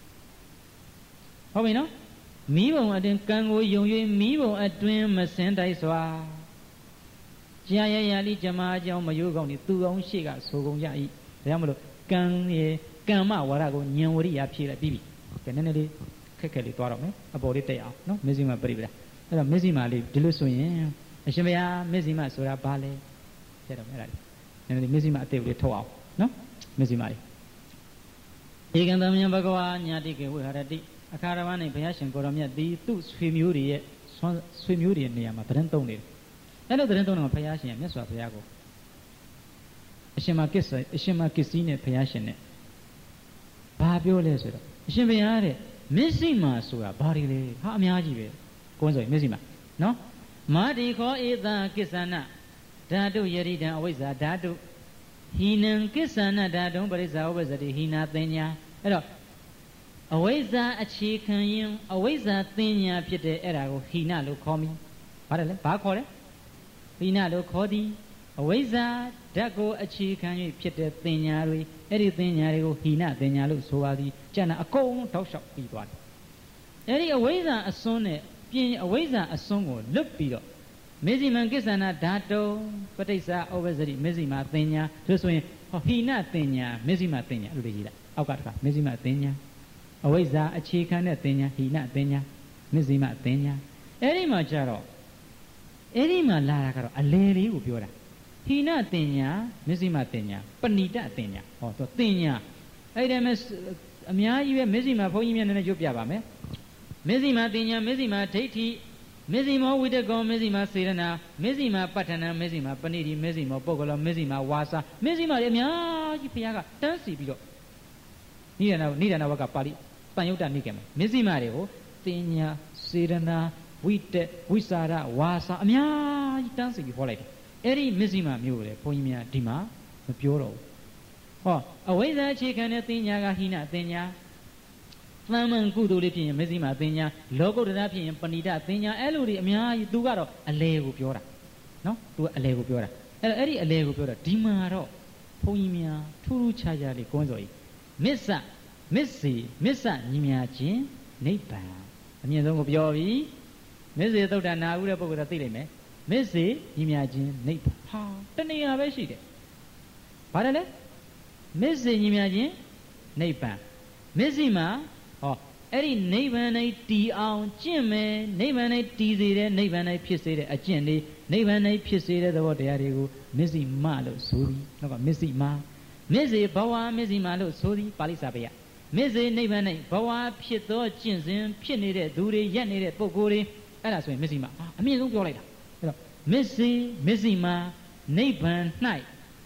ဟုတ်ပြီနော်မီးပုံအတွင်းကံကိုယုံ၍မီးပုံအတွင်းမစင်တိုက်စွာကြာရရလေးဂျမားအကြောင်းမယိုးကောင်းနေသူအောင်ရှိကဆိုကုန်ကြ၏ဒါကြောင့်မလို့ကံရဲ့ကမ္မဝါဒကိုဉာဏ်ဝရိယဖြည့်လိုက်ပြီးပြီကဲနည်းနည်းလေးခက်ခက်လေးသွားတော့မယ်အပေါ်လေးတက်အောင်နော်မစ္စည်းမပရိပဒါအဲ့တော့မစ္စည်းမလေးဒီလိုဆိုရင်အရှင်ဘုရားမစ္စည်းမဆိုတာဘာလဲတဲ့တော့အဲ့ဒါလေးနည်းနည်းလေးမစ္စည်းမအသေးလေးထုတ်အောင်နော်မစ္စည်းမလေးဧကံသမယဘဂဝါညာတိကေဝိဟာရတိအခါရဝနဲ့ဘုရားရှင်ကိုရောမြတ်သည်သူ့ဆွေမျိုးတွေရဲ့ဆွေမျိုးတွေရဲ့နေရာမှာသတင်းသုံးနေတယ်အဲ့လိုသတင်းသုံးတယ်မှာဘုရားရှင်မြတ်စွာဘုရားကိုအရှင်မကစ္စည်းနဲ့ဘုရားရှင်နဲ့ဘာပြောလဲဆိုတော့အရှင်ဘုရားတဲ့မစ္စည်းမဆိုတာဘာတွေလဲဟာအများကြီးပဲကိုယ်ဆိုရင်မစ္စည်းမနော်မာတိခောဧသကိစ္ဆနဓာတုယရိဒံအဝိဇ္ဇာဓာတုဟိနံကိစ္ဆနဓာတုပရိစ္ဆာဥပ္ပဇ္ဇတိဟိနာသင်ညာအဲ့တော့အဝိဇ္ဇာအခြေခံရင်အဝိဇ္ဇာသင်ညာဖြစ်တဲ့အဲ့ဒါကိုဟိနလို့ခေါ်မိဘာလဲဘာခေါ်လဲဟိနလို့ခေါ်သည်အဝိဇ္ဇာဓာတ်ကိုအခြေခံ၍ဖြစ်တဲ့သင်ညာတွေအဲ့ဒီသင်ညာတွေကိုဟိနသင်ညာလို့ဆိုပါသည်ကျန်တာအကုန်လုံးတောက်လျှောက်ပြီးသွားတယ်အဲ့ဒီအဝိဇ္ဇာအစွန်းနဲ့ပြင်အဝိဇ္ဇာအစွန်းကိုလွတ်ပြီးတော့မေဇိမံကိစ္ဆနာဓာတုပဋိစ္စဩဝဇ္ဇတိမေဇိမာသင်ညာတို့ဆိုရင်ဟိနသင်ညာမေဇိမာသင်ညာအဲ့လိုရေးလိုက်အောက်ကတခါမေဇိမာသင်ညာအဝိဇ္ဇာအခြေခံတဲ့သင်ညာဟိနသင်ညာမေဇိမာသင်ညာအဲ့ဒီမှာကျတော့အဲ့ဒီမှာလာတာကတော့အလေလေးကိုပြောတာဟိနသင်ညာမေဇိမာသင်ညာပဏိတသင်ညာဟောသူသင်ညာအဲ့ဒီမှာအများကြီးပဲမေဇိမာဘုန်းကြီးများနည်းနည်းရွတ်ပြပါမယ်မေဇိမာသင်ညာမေဇိမာဒိဋ္ဌိမေဇိမောဝိတကောမေဇိမာစေရနာမေဇိမာပဋ္ဌနာမေဇိမာပဏိတိမေဇိမောပုဂ္ဂလောမေဇိမာဝါစာမေဇိမာတွေအများကြီးဘုရားကတန်းစီပြီးတော့နိဒာနဝကပါဠိပန်ယုတ်တနိကေမှာမေဇိမာတွေကိုတင်ညာစေရနာဝိတဝိစာရဝါစာအများကြီးတန်းစီပြီးဟောလိုက်တယ်အဲ့ဒီမေဇိမာမျိုးလေဘုန်းကြီးများဒီမှာမပြောတော့ဘူးဟောအဝိဇ္ဇာအခြေခံတဲ့တင်ညာကဟိနတင်ညာသမ္မန်ကုသိုလ်လေးဖြစ်ရင်မေဇိမာသင်ညာလောကုတ္တရာဖြစ်ရင်ပဏိတသင်ညာအဲ့လိုတွေအများကြီးသူကတော့အလေကိုပြောတာနော်သူကအလေကိုပြောတာအဲ့ဒီအလေကိုပြောတာဒီမှာတော့ဘုန်းကြီးများထူးထူးခြားခြားလေးကွန်းစော်ကြီးမစ္ဆညီမြခြင်းနိဗ္ဗာန်အမြင့်ဆုံးကိုပြောပြီးမစ္စေသုဒ္ဓနာဟုတဲ့ပုဂ္ဂိုလ်တော့သိလိမ့်မယ်မစ္စေညီမြခြင်းနိဗ္ဗာန်ဟာတဏှာပဲရှိတယ်ဘာလဲမစ္စေညီမြခြင်းနိဗ္ဗာန်မစ္စိမာဟောအဲ့ဒီနိဗ္ဗာန်၌တည်အောင်ကျင့်မယ်နိဗ္ဗာန်၌တည်စေတဲ့နိဗ္ဗာန်၌ဖြစ်စေတဲ့အကျင့်လေးနိဗ္ဗာန်၌ဖြစ်စေတဲ့သဘောတရားတွေကိုမစ္စိမလို့ဆိုသည်နောက်ကမစ္စိမာမစ္စေဘဝမစ္စိမာလို့ဆိုသည်ပါဠိစာပေယမစ္စေနိဗ္ဗာန်၌ဘဝဖြစ်သောကျင့်စဉ်ဖြစ်နေတဲ့သူတွေရက်နေတဲ့ပုဂ္ဂိုလ်တွေအဲ့ဒါဆိုရင်မစ္စိမာအမြင့်ဆုံးပြောလိုက်တာအဲ့တော့မစ္စိမာနိဗ္ဗာန်၌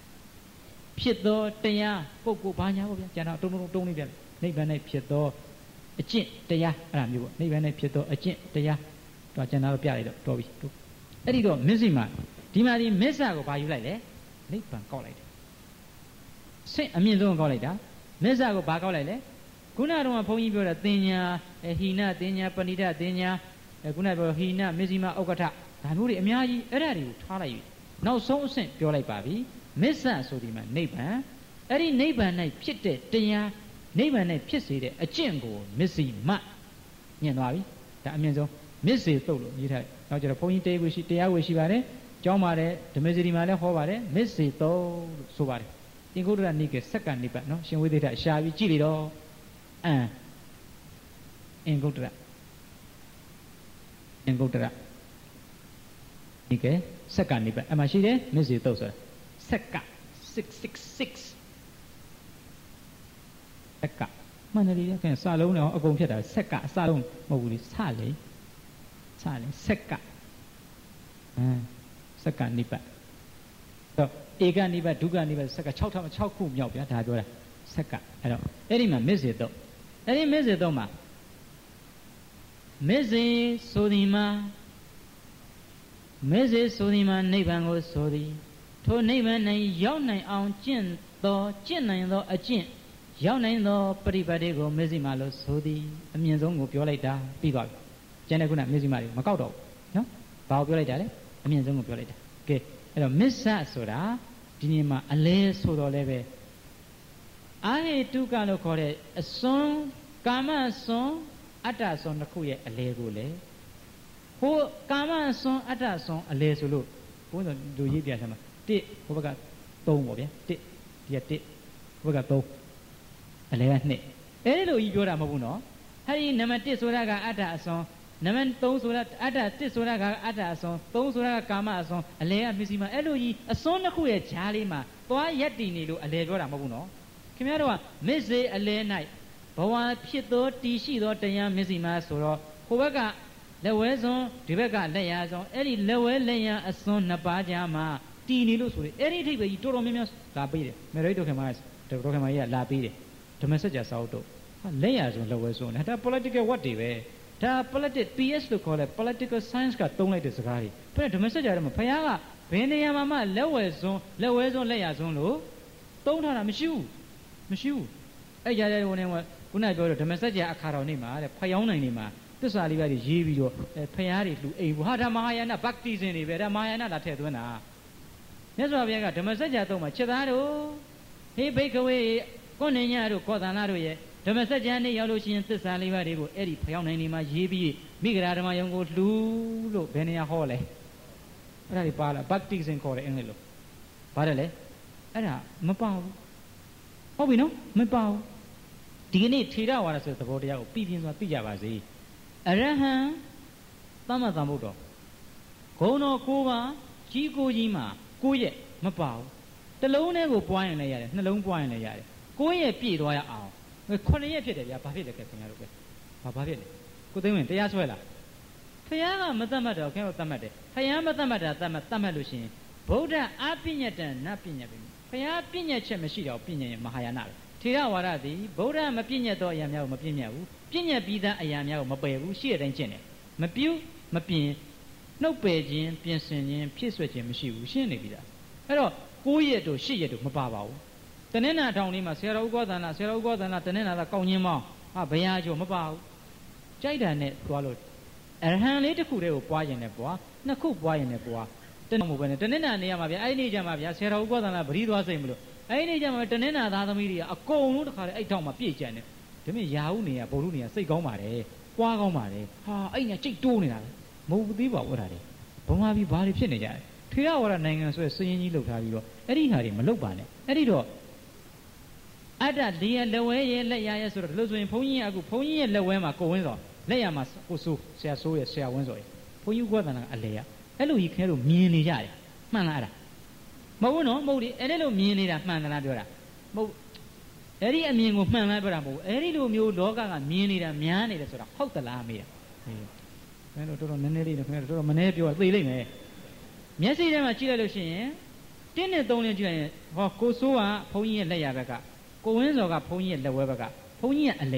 ဖြစ်သောတရားပုဂ္ဂိုလ်ဘာညာပေါ့ဗျာကျန်တော့တုံးလေးပြန်နိဗ္ဗာန်၌ဖြစ်သောအကျင့်တရားအဲ့ဒါမျိုးပေါ့နိဗ္ဗာန်နဲ့ဖြစ်သောအကျင့်တရားတော့ကျန်တာတော့ပြလိုက်တော့တော်ပြီအဲ့ဒီတော့မစ္စိမဒီမှာဒီမစ္ဆာကိုဘာယူလိုက်လဲနိဗ္ဗာန်ကောက်လိုက်တယ်ဆင့်အမြင့်ဆုံးကောက်လိုက်တာမစ္ဆာကိုဘာကောက်လိုက်လဲခုနကတော့ဘုန်းကြီးပြောတာတင်ညာဟိနတင်ညာပဏိဒတင်ညာခုနပြောဟိနမစ္စိမဥက္ကဋ္ဌဒါမျိုးတွေအများကြီးအဲ့ဒါတွေကိုထားလိုက်ပြီနောက်ဆုံးအဆင့်ပြောလိုက်ပါပြီမစ္ဆာဆိုဒီမှာနိဗ္ဗာန်အဲ့ဒီနိဗ္ဗာန်၌ဖြစ်တဲ့တရားနိဗ္ဗာန်၌ဖြစ်စေတဲ့အကျင့်ကိုမစ္စိမညင်သွားပြီဒါအမြင့်ဆုံးမစ္စေတုတ်လို့ရေးထားတယ်နောက်ကျတော့ဘုန်းကြီးတရားဝေရှိပါတယ်ကျောင်းပါတယ်ဓမ္မစရိမှာလည်းဟောပါတယ်မစ္စေတုတ်လို့ဆိုပါတယ်အင်္ဂုတ္တရနိကေစက္ကနိဗ္ဗာန်နော်ရှင်ဝိသေသရှာပြီးကြည့်လေတော့အင်္ဂုတ္တရနိကေစက္ကနိဗ္ဗာန်အမှရှိတယ်မစ္စေတုတ်ဆိုတာစက္က666စက္ကမှန်တယ်လေခင်စလုံးတော့အကုန်ဖြစ်တာစက္ကအစလုံးမဟုတ်ဘူးလေစလေစက္ကစက္ကနိဗ္ဗာန်တော့ဧကနိဗ္ဗာန်ဒုက္ခနိဗ္ဗာန်စက္က6ခုမြောက်ဗျာဒါပြောတာစက္ကအဲ့တော့အဲ့ဒီမှာမစ္စေတုတ်အဲ့ဒီမစ္စေတုတ်မှာမစ္စေဆိုဒီမှာမစ္စေဆိုဒီမှာနိဗ္ဗာန်ကိုဆိုသည်ထိုနိဗ္ဗာန်၌ရောက်နိုင်အောင်ကျင့်နိုင်သောအကျင့်ရောက်နိုင်သောပရိပတ်တွေကိုမစ္စိမလို့ဆိုသည်အမြင့်ဆုံးကိုပြောလိုက်တာပြီးသွားပြီကျန်တဲ့ခုနမစ္စိမတွေမကောက်တော့ဘူးနော်ဘာကိုပြောလိုက်တာလဲအမြင့်ဆုံးကိုပြောလိုက်တာကဲအဲ့တော့မစ္ဆဆိုတာဒီနေ့မှာအလဲဆိုတော့လည်းပဲအာဟိတုကလို့ခေါ်တဲ့အစွန်းကာမအစွန်းအတ္တအစွန်းတစ်ခုရဲ့အလဲကိုလေဟိုကာမအစွန်းအတ္တအစွန်းအလဲဆိုလို့ဘုန်းတော်လူရေးပြချင်မှာ1ဟိုဘက်က3ပေါ့ဗျာ1ဒီက1ဟိုဘက်က3အလဲက2အဲ့ဒီလိုကြီးပြောတာမဟုတ်ဘူးနော်အဲ့ဒီနံပါတ်1ဆိုတာကအတ္တအစွန်းနံပါတ်3ဆိုတာအတ္တ1ဆိုတာကအတ္တအစွန်း3ဆိုတာကကာမအစွန်းအလဲကမစ္စိမအဲ့လိုကြီးအစွန်းတစ်ခုရဲ့ဂျားလေးမှာသွားရက်တည်နေလို့အလဲပြောတာမဟုတ်ဘူးနော်ခင်ဗျားတို့ကမစ္စေအလဲ၌ဘဝဖြစ်သောတည်ရှိသောတရားမစ္စိမဆိုတော့ဟိုဘက်ကလက်ဝဲစွန်းဒီဘက်ကလက်ရစွန်းအဲ့ဒီလက်ဝဲလက်ရအစွန်း2ပါးကြားမှာတည်နေလို့ဆိုရင်အဲ့ဒီအထိပ်ပဲကြီးတော်တော်များများလာပေးတယ်မေရိတ်တော်ခင်မကြီးကလာပေးတယ်ဓမ္မစကြာစာအုပ်တို့လက်ရစွန်းလက်ဝဲစွန်းဒါ political what တွေပဲဒါ political PS လို့ခေါ်တဲ့ political science ကတုံးလိုက်တဲ့စကားတွေဘယ်ဓမ္မစကြာတော့မဖခင်ကဘယ်နေရာမှာမှလက်ဝဲစွန်းလက်ရစွန်းလို့တုံးထားတာမရှိဘူးအဲ့ကြတဲ့ဟိုနေကခုနပြောတော့ဓမ္မစကြာအခါတော်နေ့မှာတဲ့ဖျောင်းနိုင်နေမှာသစ္စာလေးပါးတွေရေးပြီးတော့ဖခင်တွေလှူအိမ်ဘူးဟာဒါမဟာယာနဘက်တီဇင်တွေပဲဒါမဟာယာနလာထည့်သွင်းတာမြတ်စွာဘုရားကဓမ္မစကြာသုံးမှာချက်သားတို့ဟေးဘိက္ခဝေကိုနေညတို့ကောသန္လာတို့ရဲ့ဓမ္မစကြာနေ့ရောက်လို့ရှိရင်သစ္စာလေးပါးတွေကိုအဲ့ဒီဖျောင်းနိုင်နေမှာရေးပြီးမိဂရာဓမ္မယုံကိုလှူလို့ဘယ်နေရာဟောလဲအဲ့ဒါဒီပါလားဘက်တီဇင်ခေါ်တယ်အင်္ဂလိပ်လိုပါတယ်လေအဲ့ဒါမပါဘူးဟုတ်ပြီနော်မပါဘူးဒီကနေ့ထေရဝါဒဆိုတဲ့သဘောတရားကိုပြင်းစွာသိကြပါစေအရဟံသမ္မာသမ္ဗုဒ္ဓဂုဏ်တော်9ပါးကြီးကိုကြီးမှာ9ရက်မပါဘူးတစ်လုံးနဲ့ကိုပွားရင်လည်းရတယ်နှလုံးပွားရင်လည်းရတယ်9ရက်ပြည့်သွားရအောင်9ရက်ဖြစ်တယ်ဗျာဘာဖြစ်လဲခင်ဗျားတို့ပဲဘာဖြစ်လဲကိုသိန်းဝင်တရားဆွဲလားဖယားကမသတ်မှတ်တော့ခင်ဗျားတို့သတ်မှတ်တယ်ဖယားမသတ်မှတ်တာသတ်မှတ်လို့ရှိရင်ဗုဒ္ဓအပညတံနပညပိဖယားပညတ်ချက်မရှိတော့ပညတ်ရင်မဟာယာနပဲထေရဝါဒသည်ဗုဒ္ဓမပညတ်သောအရာများကိုမပညတ်ဘူးပညတ်ပြီးသားအရာများကိုမပယ်ဘူးရှိတဲ့အတိုင်းကျင့်တယ်မပြုမပြင်နှုတ်ပယ်ခြင်းပြင်ဆင်ခြင်းဖြည့်ဆွက်ခြင်းမရှိဘူးရှင်းနေပြီလားအဲ့တော့9ရက်တို့10ရက်တို့မပါပါဘူးတနင်္လာထောင်လေးမှာဆရာတော်ဥက္ကသန္တာတနင်္လာသာကောင်းချင်းမောင်းဘရားကျော်မပါဘူးကြိုက်တာနဲ့သွားလို့အရဟံလေးတစ်ခုတည်းကိုပွားရင်လည်းပွားနှစ်ခုပွားရင်လည်းပွားတနင်္လာမို့ပဲနဲ့တနင်္လာနေရမှာဗျာအဲ့ဒီနေ့ကျမှဗျာဆရာတော်ဥက္ကသန္တာပရိသွားစိတ်မလို့အဲ့ဒီနေ့ကျမှတနင်္လာသားသမီးတွေကအကုန်လုံးတစ်ခါတည်းအဲ့ထောက်မှာပြည့်ကြံတယ်ဒါပေမဲ့ရာဟုနေရဗုဒ္ဓနေရစိတ်ကောင်းပါတယ်ပွားကောင်းပါတယ်ဟာအဲ့ညာကြိတ်တိုးနေတာမဟုတ်သေးပါဘူးအဲ့ဒါတွေဘုံမာပြီးဘာတွေဖြစ်နေကြလဲထေရဝါဒနိုင်ငံဆိုရယ်စရင်ကြီးလှုပ်ထားပြီးတော့အဲ့ဒီဟာတွေမလှုပ်ပါနဲ့အဲ့ဒီတော့အတ္တဒီရလက်ဝဲရဲ့လက်ရရဲ့ဆိုတော့ဒီလိုဆိုရင်ဘုန်းကြီးကအခုဘုန်းကြီးရဲ့လက်ဝဲမှာကိုဝင်းစောလက်ရမှာကိုဆိုးဆရာဆိုးရဲ့ဆရာဝင်းစောရဲ့ဘုန်းကြီးကွာတန်ကအလဲရအဲ့လိုကြီးခဲလို့မြင်နေကြတယ်မှန်လားအဲ့ဒါမဟုတ်ဘူးနော်မဟုတ်ဒီအဲ့လိုမြင်နေတာမှန်သလားပြောတာမဟုတ်အဲ့ဒီအမြင်ကိုမှန်လားပြောတာမဟုတ်အဲ့ဒီလိုမျိုးလောကကမြင်နေတာများနေတယ်ဆိုတာဟုတ်သလားမေးတာခင်ဗျားတို့တော်တော်နည်းနည်းလေးနဲ့ခင်ဗျားတို့တော်တော်မနှဲပြောသိလိမ့်မယ်မျက်စိထဲမှာကြည့်လိုက်လို့ရှိရင်1နဲ့3နဲ့ကြည့်လိုက်ရင်ဟောကိုဆိုးကဘုန်းကြီးရဲ့လက်ရဘက်ကကိုဝင်းစောကဘုန်းကြီးရဲ့လက်ဝဲဘက်ကဘုန်းကြီးရဲ့အလဲက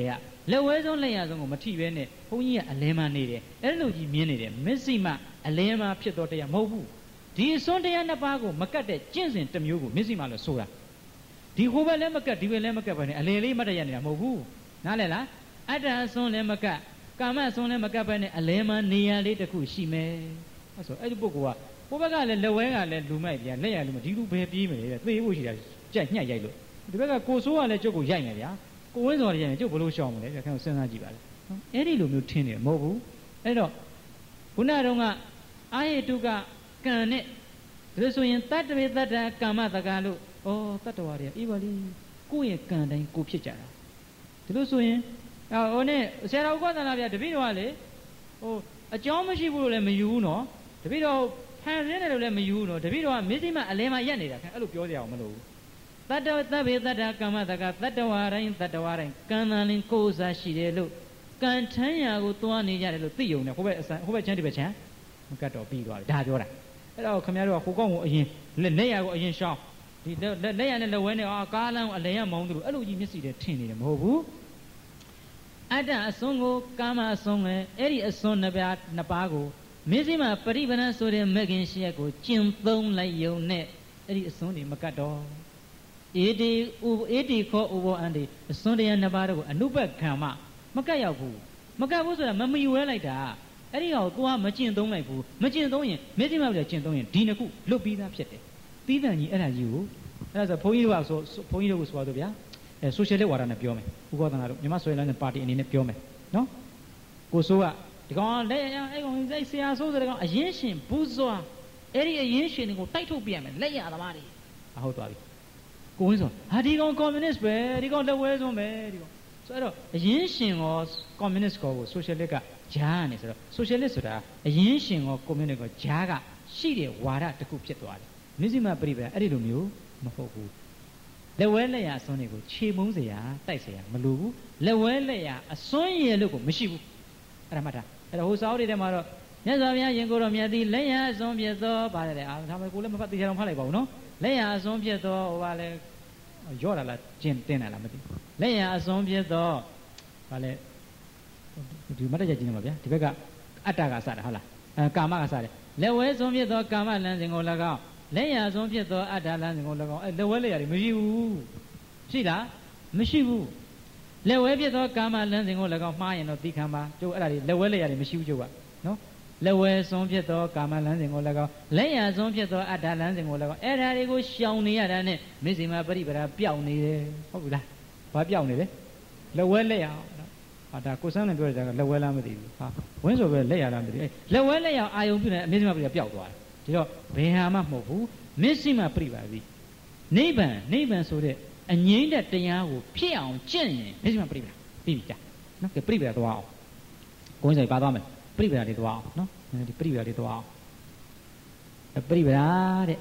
လက်ဝဲဆုံးလက်ရဆုံးကိုမထိပဲနဲ့ဘုန်းကြီးကအလဲမှနေတယ်အဲ့လိုကြီးမြင်နေတယ်မစ္စည်းမအလဲမှဖြစ်တော့တရားမဟုတ်ဘူးဒီအစွန်းတရားနှစ်ပါးကိုမကတ်တဲ့ကျင့်စဉ်တစ်မျိုးကိုမစ္စည်းမလို့ဆိုတာဒီဟိုဘက်လည်းမကတ်ဒီဘက်လည်းမကတ်ပဲနဲ့အလဲလေးမတ်တရနေတာမဟုတ်ဘူးနားလည်လားအတ္တအစွန်းလည်းမကတ်ကာမအစွန်းလည်းမကတ်ပဲနဲ့အလဲမှနေရာလေးတစ်ခုရှိမယ်အဲ့ဆိုအဲ့ဒီပုဂ္ဂိုလ်ကဟိုဘက်ကလည်းလက်ဝဲကလည်းလူမိုက်ဗျာလက်ရလူမဒီလူပဲပြေးမယ်လေသေဖို့ရှိတာကြိုက်ညှက်ရိုက်လို့ဒီဘက်ကကိုဆိုးကလည်းကျုပ်ကိုရိုက်မယ်ဗျာကိုဝင်းစော်ရိုက်မယ်ကျုပ်ဘလို့ရှောင်မလဲဗျာခင်ဗျစဉ်းစားကြည့်ပါလေနော်အဲ့ဒီလိုမျိုးထင်းတယ်မဟုတ်ဘူးအဲ့တော့ခုနတုန်းကအာယေတုကကံနဲ့ဒါဆိုရင်တတ္တဝေတ္တကာမတကာလို့ဩတတ္တဝါတွေအေးပါလိကိုယ့်ရဲ့ကံတိုင်းကိုဖြစ်ကြတာဒီလိုဆိုရင်ဟိုနဲ့ဆရာတော်ကသနာဗျာတပည့်တော်ကလေဟိုအကြောင်းမရှိဘူးလို့လည်းမယူဘူးနော်တပည့်တော်ဖန်ဆင်းတယ်လို့လည်းမယူဘူးနော်တပည့်တော်ကမစ္စည်းမအလဲမှာရက်နေတာခင်အဲ့လိုပြောကြအောင်မလို့တတ္တဝတ္တဗေတ္တကာမတကာတတ္တဝါတိုင်းတတ္တဝါတိုင်းကံတန်လင်ကိုယ်စားရှိတယ်လို့ကံထမ်းရာကိုသွားနေကြတယ်လို့သိယုံတယ်ဟိုဘက်ချမ်းဒီဘက်ချမ်းမကတ်တော့ပြီးသွားပြီဒါပြောတာအဲ့တော့ခင်ဗျားတို့ကဟိုကောင်းကိုအရင်လက်ရကိုအရင်ရှောင်းဒီလက်ရနဲ့လက်ဝဲနဲ့ကားလမ်းကိုအလဲရမောင်းသူလို့အဲ့လိုကြီးမျက်စိတွေထင်နေတယ်မဟုတ်ဘူးအတ္တအစွန်းကိုကာမအစွန်းနဲ့အဲ့ဒီအစွန်းနှစ်ပါးကိုမစ္စည်းမပရိပဏဆိုတဲ့မဂ္ဂင်ရှိရက်ကိုကျင့်သုံးလိုက်ယုံနဲ့အဲ့ဒီအစွန်းတွေမကတ်တော့ဧတိခောဥဘောအန္တိအစွန်းတရားနှစ်ပါးတို့ကိုအနုပက္ခံမကတ်ရောက်ဘူးမကတ်ဘူးဆိုတာမမီဝဲလိုက်တာအဲ့ဒီဟာကိုသွားမကျင့်သုံးလိုက်ဘူးမကျင့်သုံးရင်မစ္စည်းမလည်းကျင့်သုံးရင်ဒီနှစ်ခုလွတ်ပြီးသားဖြစ်တယ်ပြီးတဲ့ကြီးအဲ့ဒါကြီးကိုအဲ့ဒါဆိုဘုန်းကြီးတို့ကဆိုဘုန်းကြီးတို့ကိုဆိုတော့ဗျာဆိုရှယ်လစ်ဝါဒနဲ့ပြောမယ်ဥပောသနာတို့မြမဆွေလန်းတဲ့ပါတီအနေနဲ့ပြောမယ်နော်ကိုဆိုးကဒီကောင်လက်ရအဲ့ကောင်စိတ်ဆရာဆိုးတဲ့ကောင်အရင်ရှင်ဘူးစွာအဲ့ဒီအရင်ရှင်တွေကိုတိုက်ထုတ်ပြရမယ်လက်ရသမားတွေအဟုတ်သွားပြီကိုဝင်းဆိုဟာဒီကောင်ကွန်မြူနစ်ပဲဒီကောင်လက်ဝဲဆုံးပဲဒီကောင်ဆိုအဲ့တော့အရင်ရှင်ရောကွန်မြူနစ်ကိုဆိုရှယ်လစ်ကဂျားနေဆိုတော့ဆိုရှယ်လစ်ဆိုတာအရင်ရှင်ရောကွန်မြူနစ်ကိုဂျားကရှိတဲ့ဝါဒတစ်ခုဖြစ်သွားတယ်မစ္စည်းမပရိပဒါအဲ့ဒီလိုမျိုးမဟုတ်ဘူးလက်ဝဲလက်ရအစွန်းတွေကိုခြေမုံစရာတိုက်စရာမလိုဘူးလက်ဝဲလက်ရအစွန်းရည်လို့ကိုမရှိဘူးအဲ့ဒါမှတ်တာအဲ့တော့ဟိုစာအုပ်တွေထဲမှာတော့မြတ်စွာဘုရားရင်ကိုယ်တော်မြတ်သည်လက်ရအစွန်းဖြစ်သောပါတယ်လေဒါမှကိုလည်းမဖတ်သေးချင်အောင်ဖတ်လိုက်ပါဦးနော်လက်ရအစွန်းဖြစ်သောဟိုပါလေရော့တာလားကျင်းတင်းတာလားမသိလက်ရအစွန်းဖြစ်သောပါလေဒီမတ်တက်ကြီးနေမှာဗျာဒီဘက်ကအတ္တကစတာဟုတ်လားကာမကစတယ်လက်ဝဲစွန်းဖြစ်သောကာမလမ်းစဉ်ကို၎င်းလက်ရစွန်းဖြစ်သောအတ္တလမ်းစဉ်ကို၎င်းလက်ဝဲလက်ရတွေမရှိဘူးရှိလားမရှိဘူးလက်ဝဲဖြစ်သောကာမလမ်းစဉ်ကို၎င်းမှားရင်တော့သိခံပါကျိုးအဲ့ဒါတွေလက်ဝဲလက်ရတွေမရှိဘူးကျိုးကနော်လက်ဝဲစွန်းဖြစ်သောကာမလမ်းစဉ်ကို၎င်းလက်ရစွန်းဖြစ်သောအတ္တလမ်းစဉ်ကို၎င်းအဲ့ဒါတွေကိုရှောင်နေရတာနဲ့မစ္စည်းမပရိပဒါပျောက်နေတယ်ဟုတ်ပြီလားဘာပျောက်နေလဲလက်ဝဲလက်ရဟာဒါကိုစမ်းနေပြောတဲ့ကလက်ဝဲလားမသိဘူးဟာဝင်းဆိုပဲလက်ရလားမသိဘူးလက်ဝဲလက်ရအာယုံပြုနေအမစ္စည်းမပရိပဒါပျောက်သွားတယ်ဒီတော့ဘယ်ဟာမှမဟုတ်ဘူးမစ္စည်းမပရိပါပြီနိဗ္ဗာန်ဆိုတဲ့အငြိမ့်တဲ့တရားကိုဖြစ်အောင်ကျင့်ရင်မစ္စည်းမပရိပါပြီးပြီကြာနော်ကဲပရိပါသွားအောင်ကိုင်းဆိုင်ပါသွားမယ်ပရိပါလေးသွားအောင်နော်ဒီပရိပါလေးသွားအောင်ပရိပါတဲ့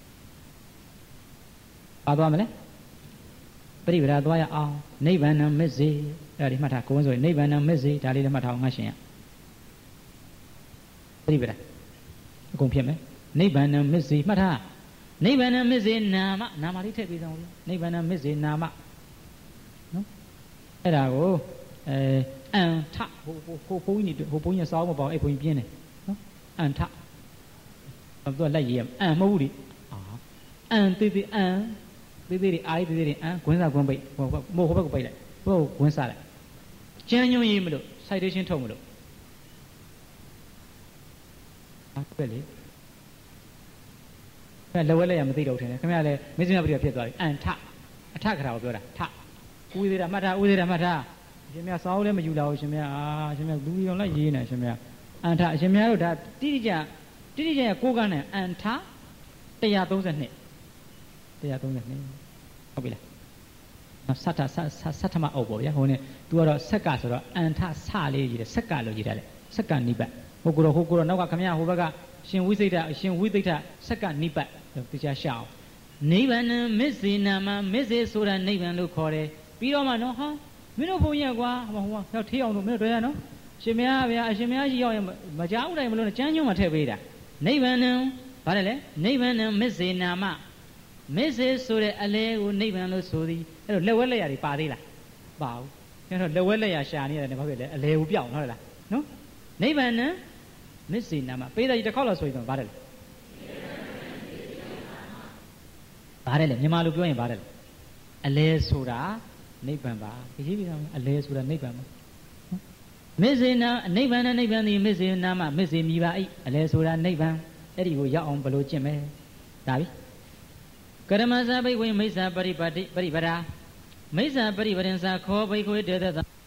ပါသွားမလဲပရိပါသွားရအောင်နိဗ္ဗာန်မစ္စေအဲ့ဒါဒီမှတ်ထားကိုင်းဆိုရင်နိဗ္ဗာန်မစ္စေဒါလေးလည်းမှတ်ထားအောင်ငါရှင်ရပရိပါအကုန်ဖြစ်မယ်နိဗ္ဗာန်မစ္စေမှတ်ထားနိဗ္ဗာန်မစ္စေနာမလေးထည့်ပေးစမ်းဦးနိဗ္ဗာန်မစ္စေနာမနော်အဲ့ဒါကိုအန်ထဟိုဘုန်းကြီးတွေဟိုဘုန်းကြီးစောင်းမပေါအဲ့ဘုန်းကြီးပြင်းတယ်နော်အန်ထသူကလက်ရည်အန်မဟုတ်ဘူးလေအန်သေးသေးအန်သေးသေးတွေအားသေးသေးတွေအန်ခွင်းစားခွင်းပိတ်မို့ဟိုဘက်ကိုပိတ်လိုက်ဟိုခွင်းစားလိုက်ကျန်းညွန့်ရေးမလို့ citation ထုတ်မလို့ပဲလေလက်ဝဲလက်ရမသိတော့ထင်တယ်ခင်ဗျားလည်းမစ္စည်းမပရိပဒါဖြစ်သွားပြီအန်ထအထခရာကိုပြောတာထဦးသေးတာမှတ်ထားဦးသေးတာမှတ်ထားရှင်မြတ်စောင်းလည်းမယူလာဘူးရှင်မြတ်ရှင်မြတ်လူကြီးအောင်လိုက်ရေးနေရှင်မြတ်အန်ထရှင်မြတ်တို့ဒါတိတိကျကိုးကန်းနဲ့အန်ထ132ဟုတ်ပြီလားဆတ်ထမအုပ်ပေါ့ဗျာဟိုနဲ့ तू ကတော့ဆက်ကဆိုတော့အန်ထဆလေးရေးတယ်ဆက်ကလို့ရေးတာလေဆက်ကနိပတ်ဟိုကိုတော့နောက်ကခမရဟိုဘက်ကရှင်ဝိသိတဆက်ကနိပတ်တရားရှောင်းနိဗ္ဗာန်မစ္စေနာမမစ္စေဆိုတာနိဗ္ဗာန်လို့ခေါ်တယ်ပြီးတော့မှနော်ဟာမင်းတို့ဘုန်းကြီးကွာဟိုရောက်ထေးအောင်လို့မင်းတို့တွေ့ရနော်ရှင်မရဗျာအရှင်မရကြီးရောက်ရင်မကြောက်နိုင်မလို့ကျမ်းညွှန်းမှာထည့်ပေးတာနိဗ္ဗာန်ဗါတယ်လေနိဗ္ဗာန်မစ္စေနာမမစ္စေဆိုတဲ့အလဲကိုနိဗ္ဗာန်လို့ဆိုသည်အဲ့တော့လက်ဝဲလက်ရတွေပါသေးလားပါဘူးခင်ဗျားတို့လက်ဝဲလက်ရရှာနေရတယ်ဘာဖြစ်လဲအလဲဘူးပြောင်းဟုတ်လားနော်နိဗ္ဗာန်မစ္စေနာမပေးတဲ့တစ်ခေါက်လောက်ဆိုရင်ဗါတယ်လေဗါတယ်လေမြန်မာလိုပြောရင်ဗါတယ်လေအလဲဆိုတာနိဗ္ဗာန်ပါကြည့်ပြီးတော့အလဲဆိုတာနိဗ္ဗာန်ပါမစ္စေနာနိဗ္ဗာန်နဲ့နိဗ္ဗာန်ဒီမစ္စေနာမမစ္စေမြည်ပါအိအလဲဆိုတာနိဗ္ဗာန်အဲ့ဒီကိုရောက်အောင်ဘယ်လိုကျင့်မဲဒါပြီကရမဇဘိဝေမိစ္ဆာပရိပါတိပရိပရာမိစ္ဆာပရိပရင်္စာခောဘိခွေတေသ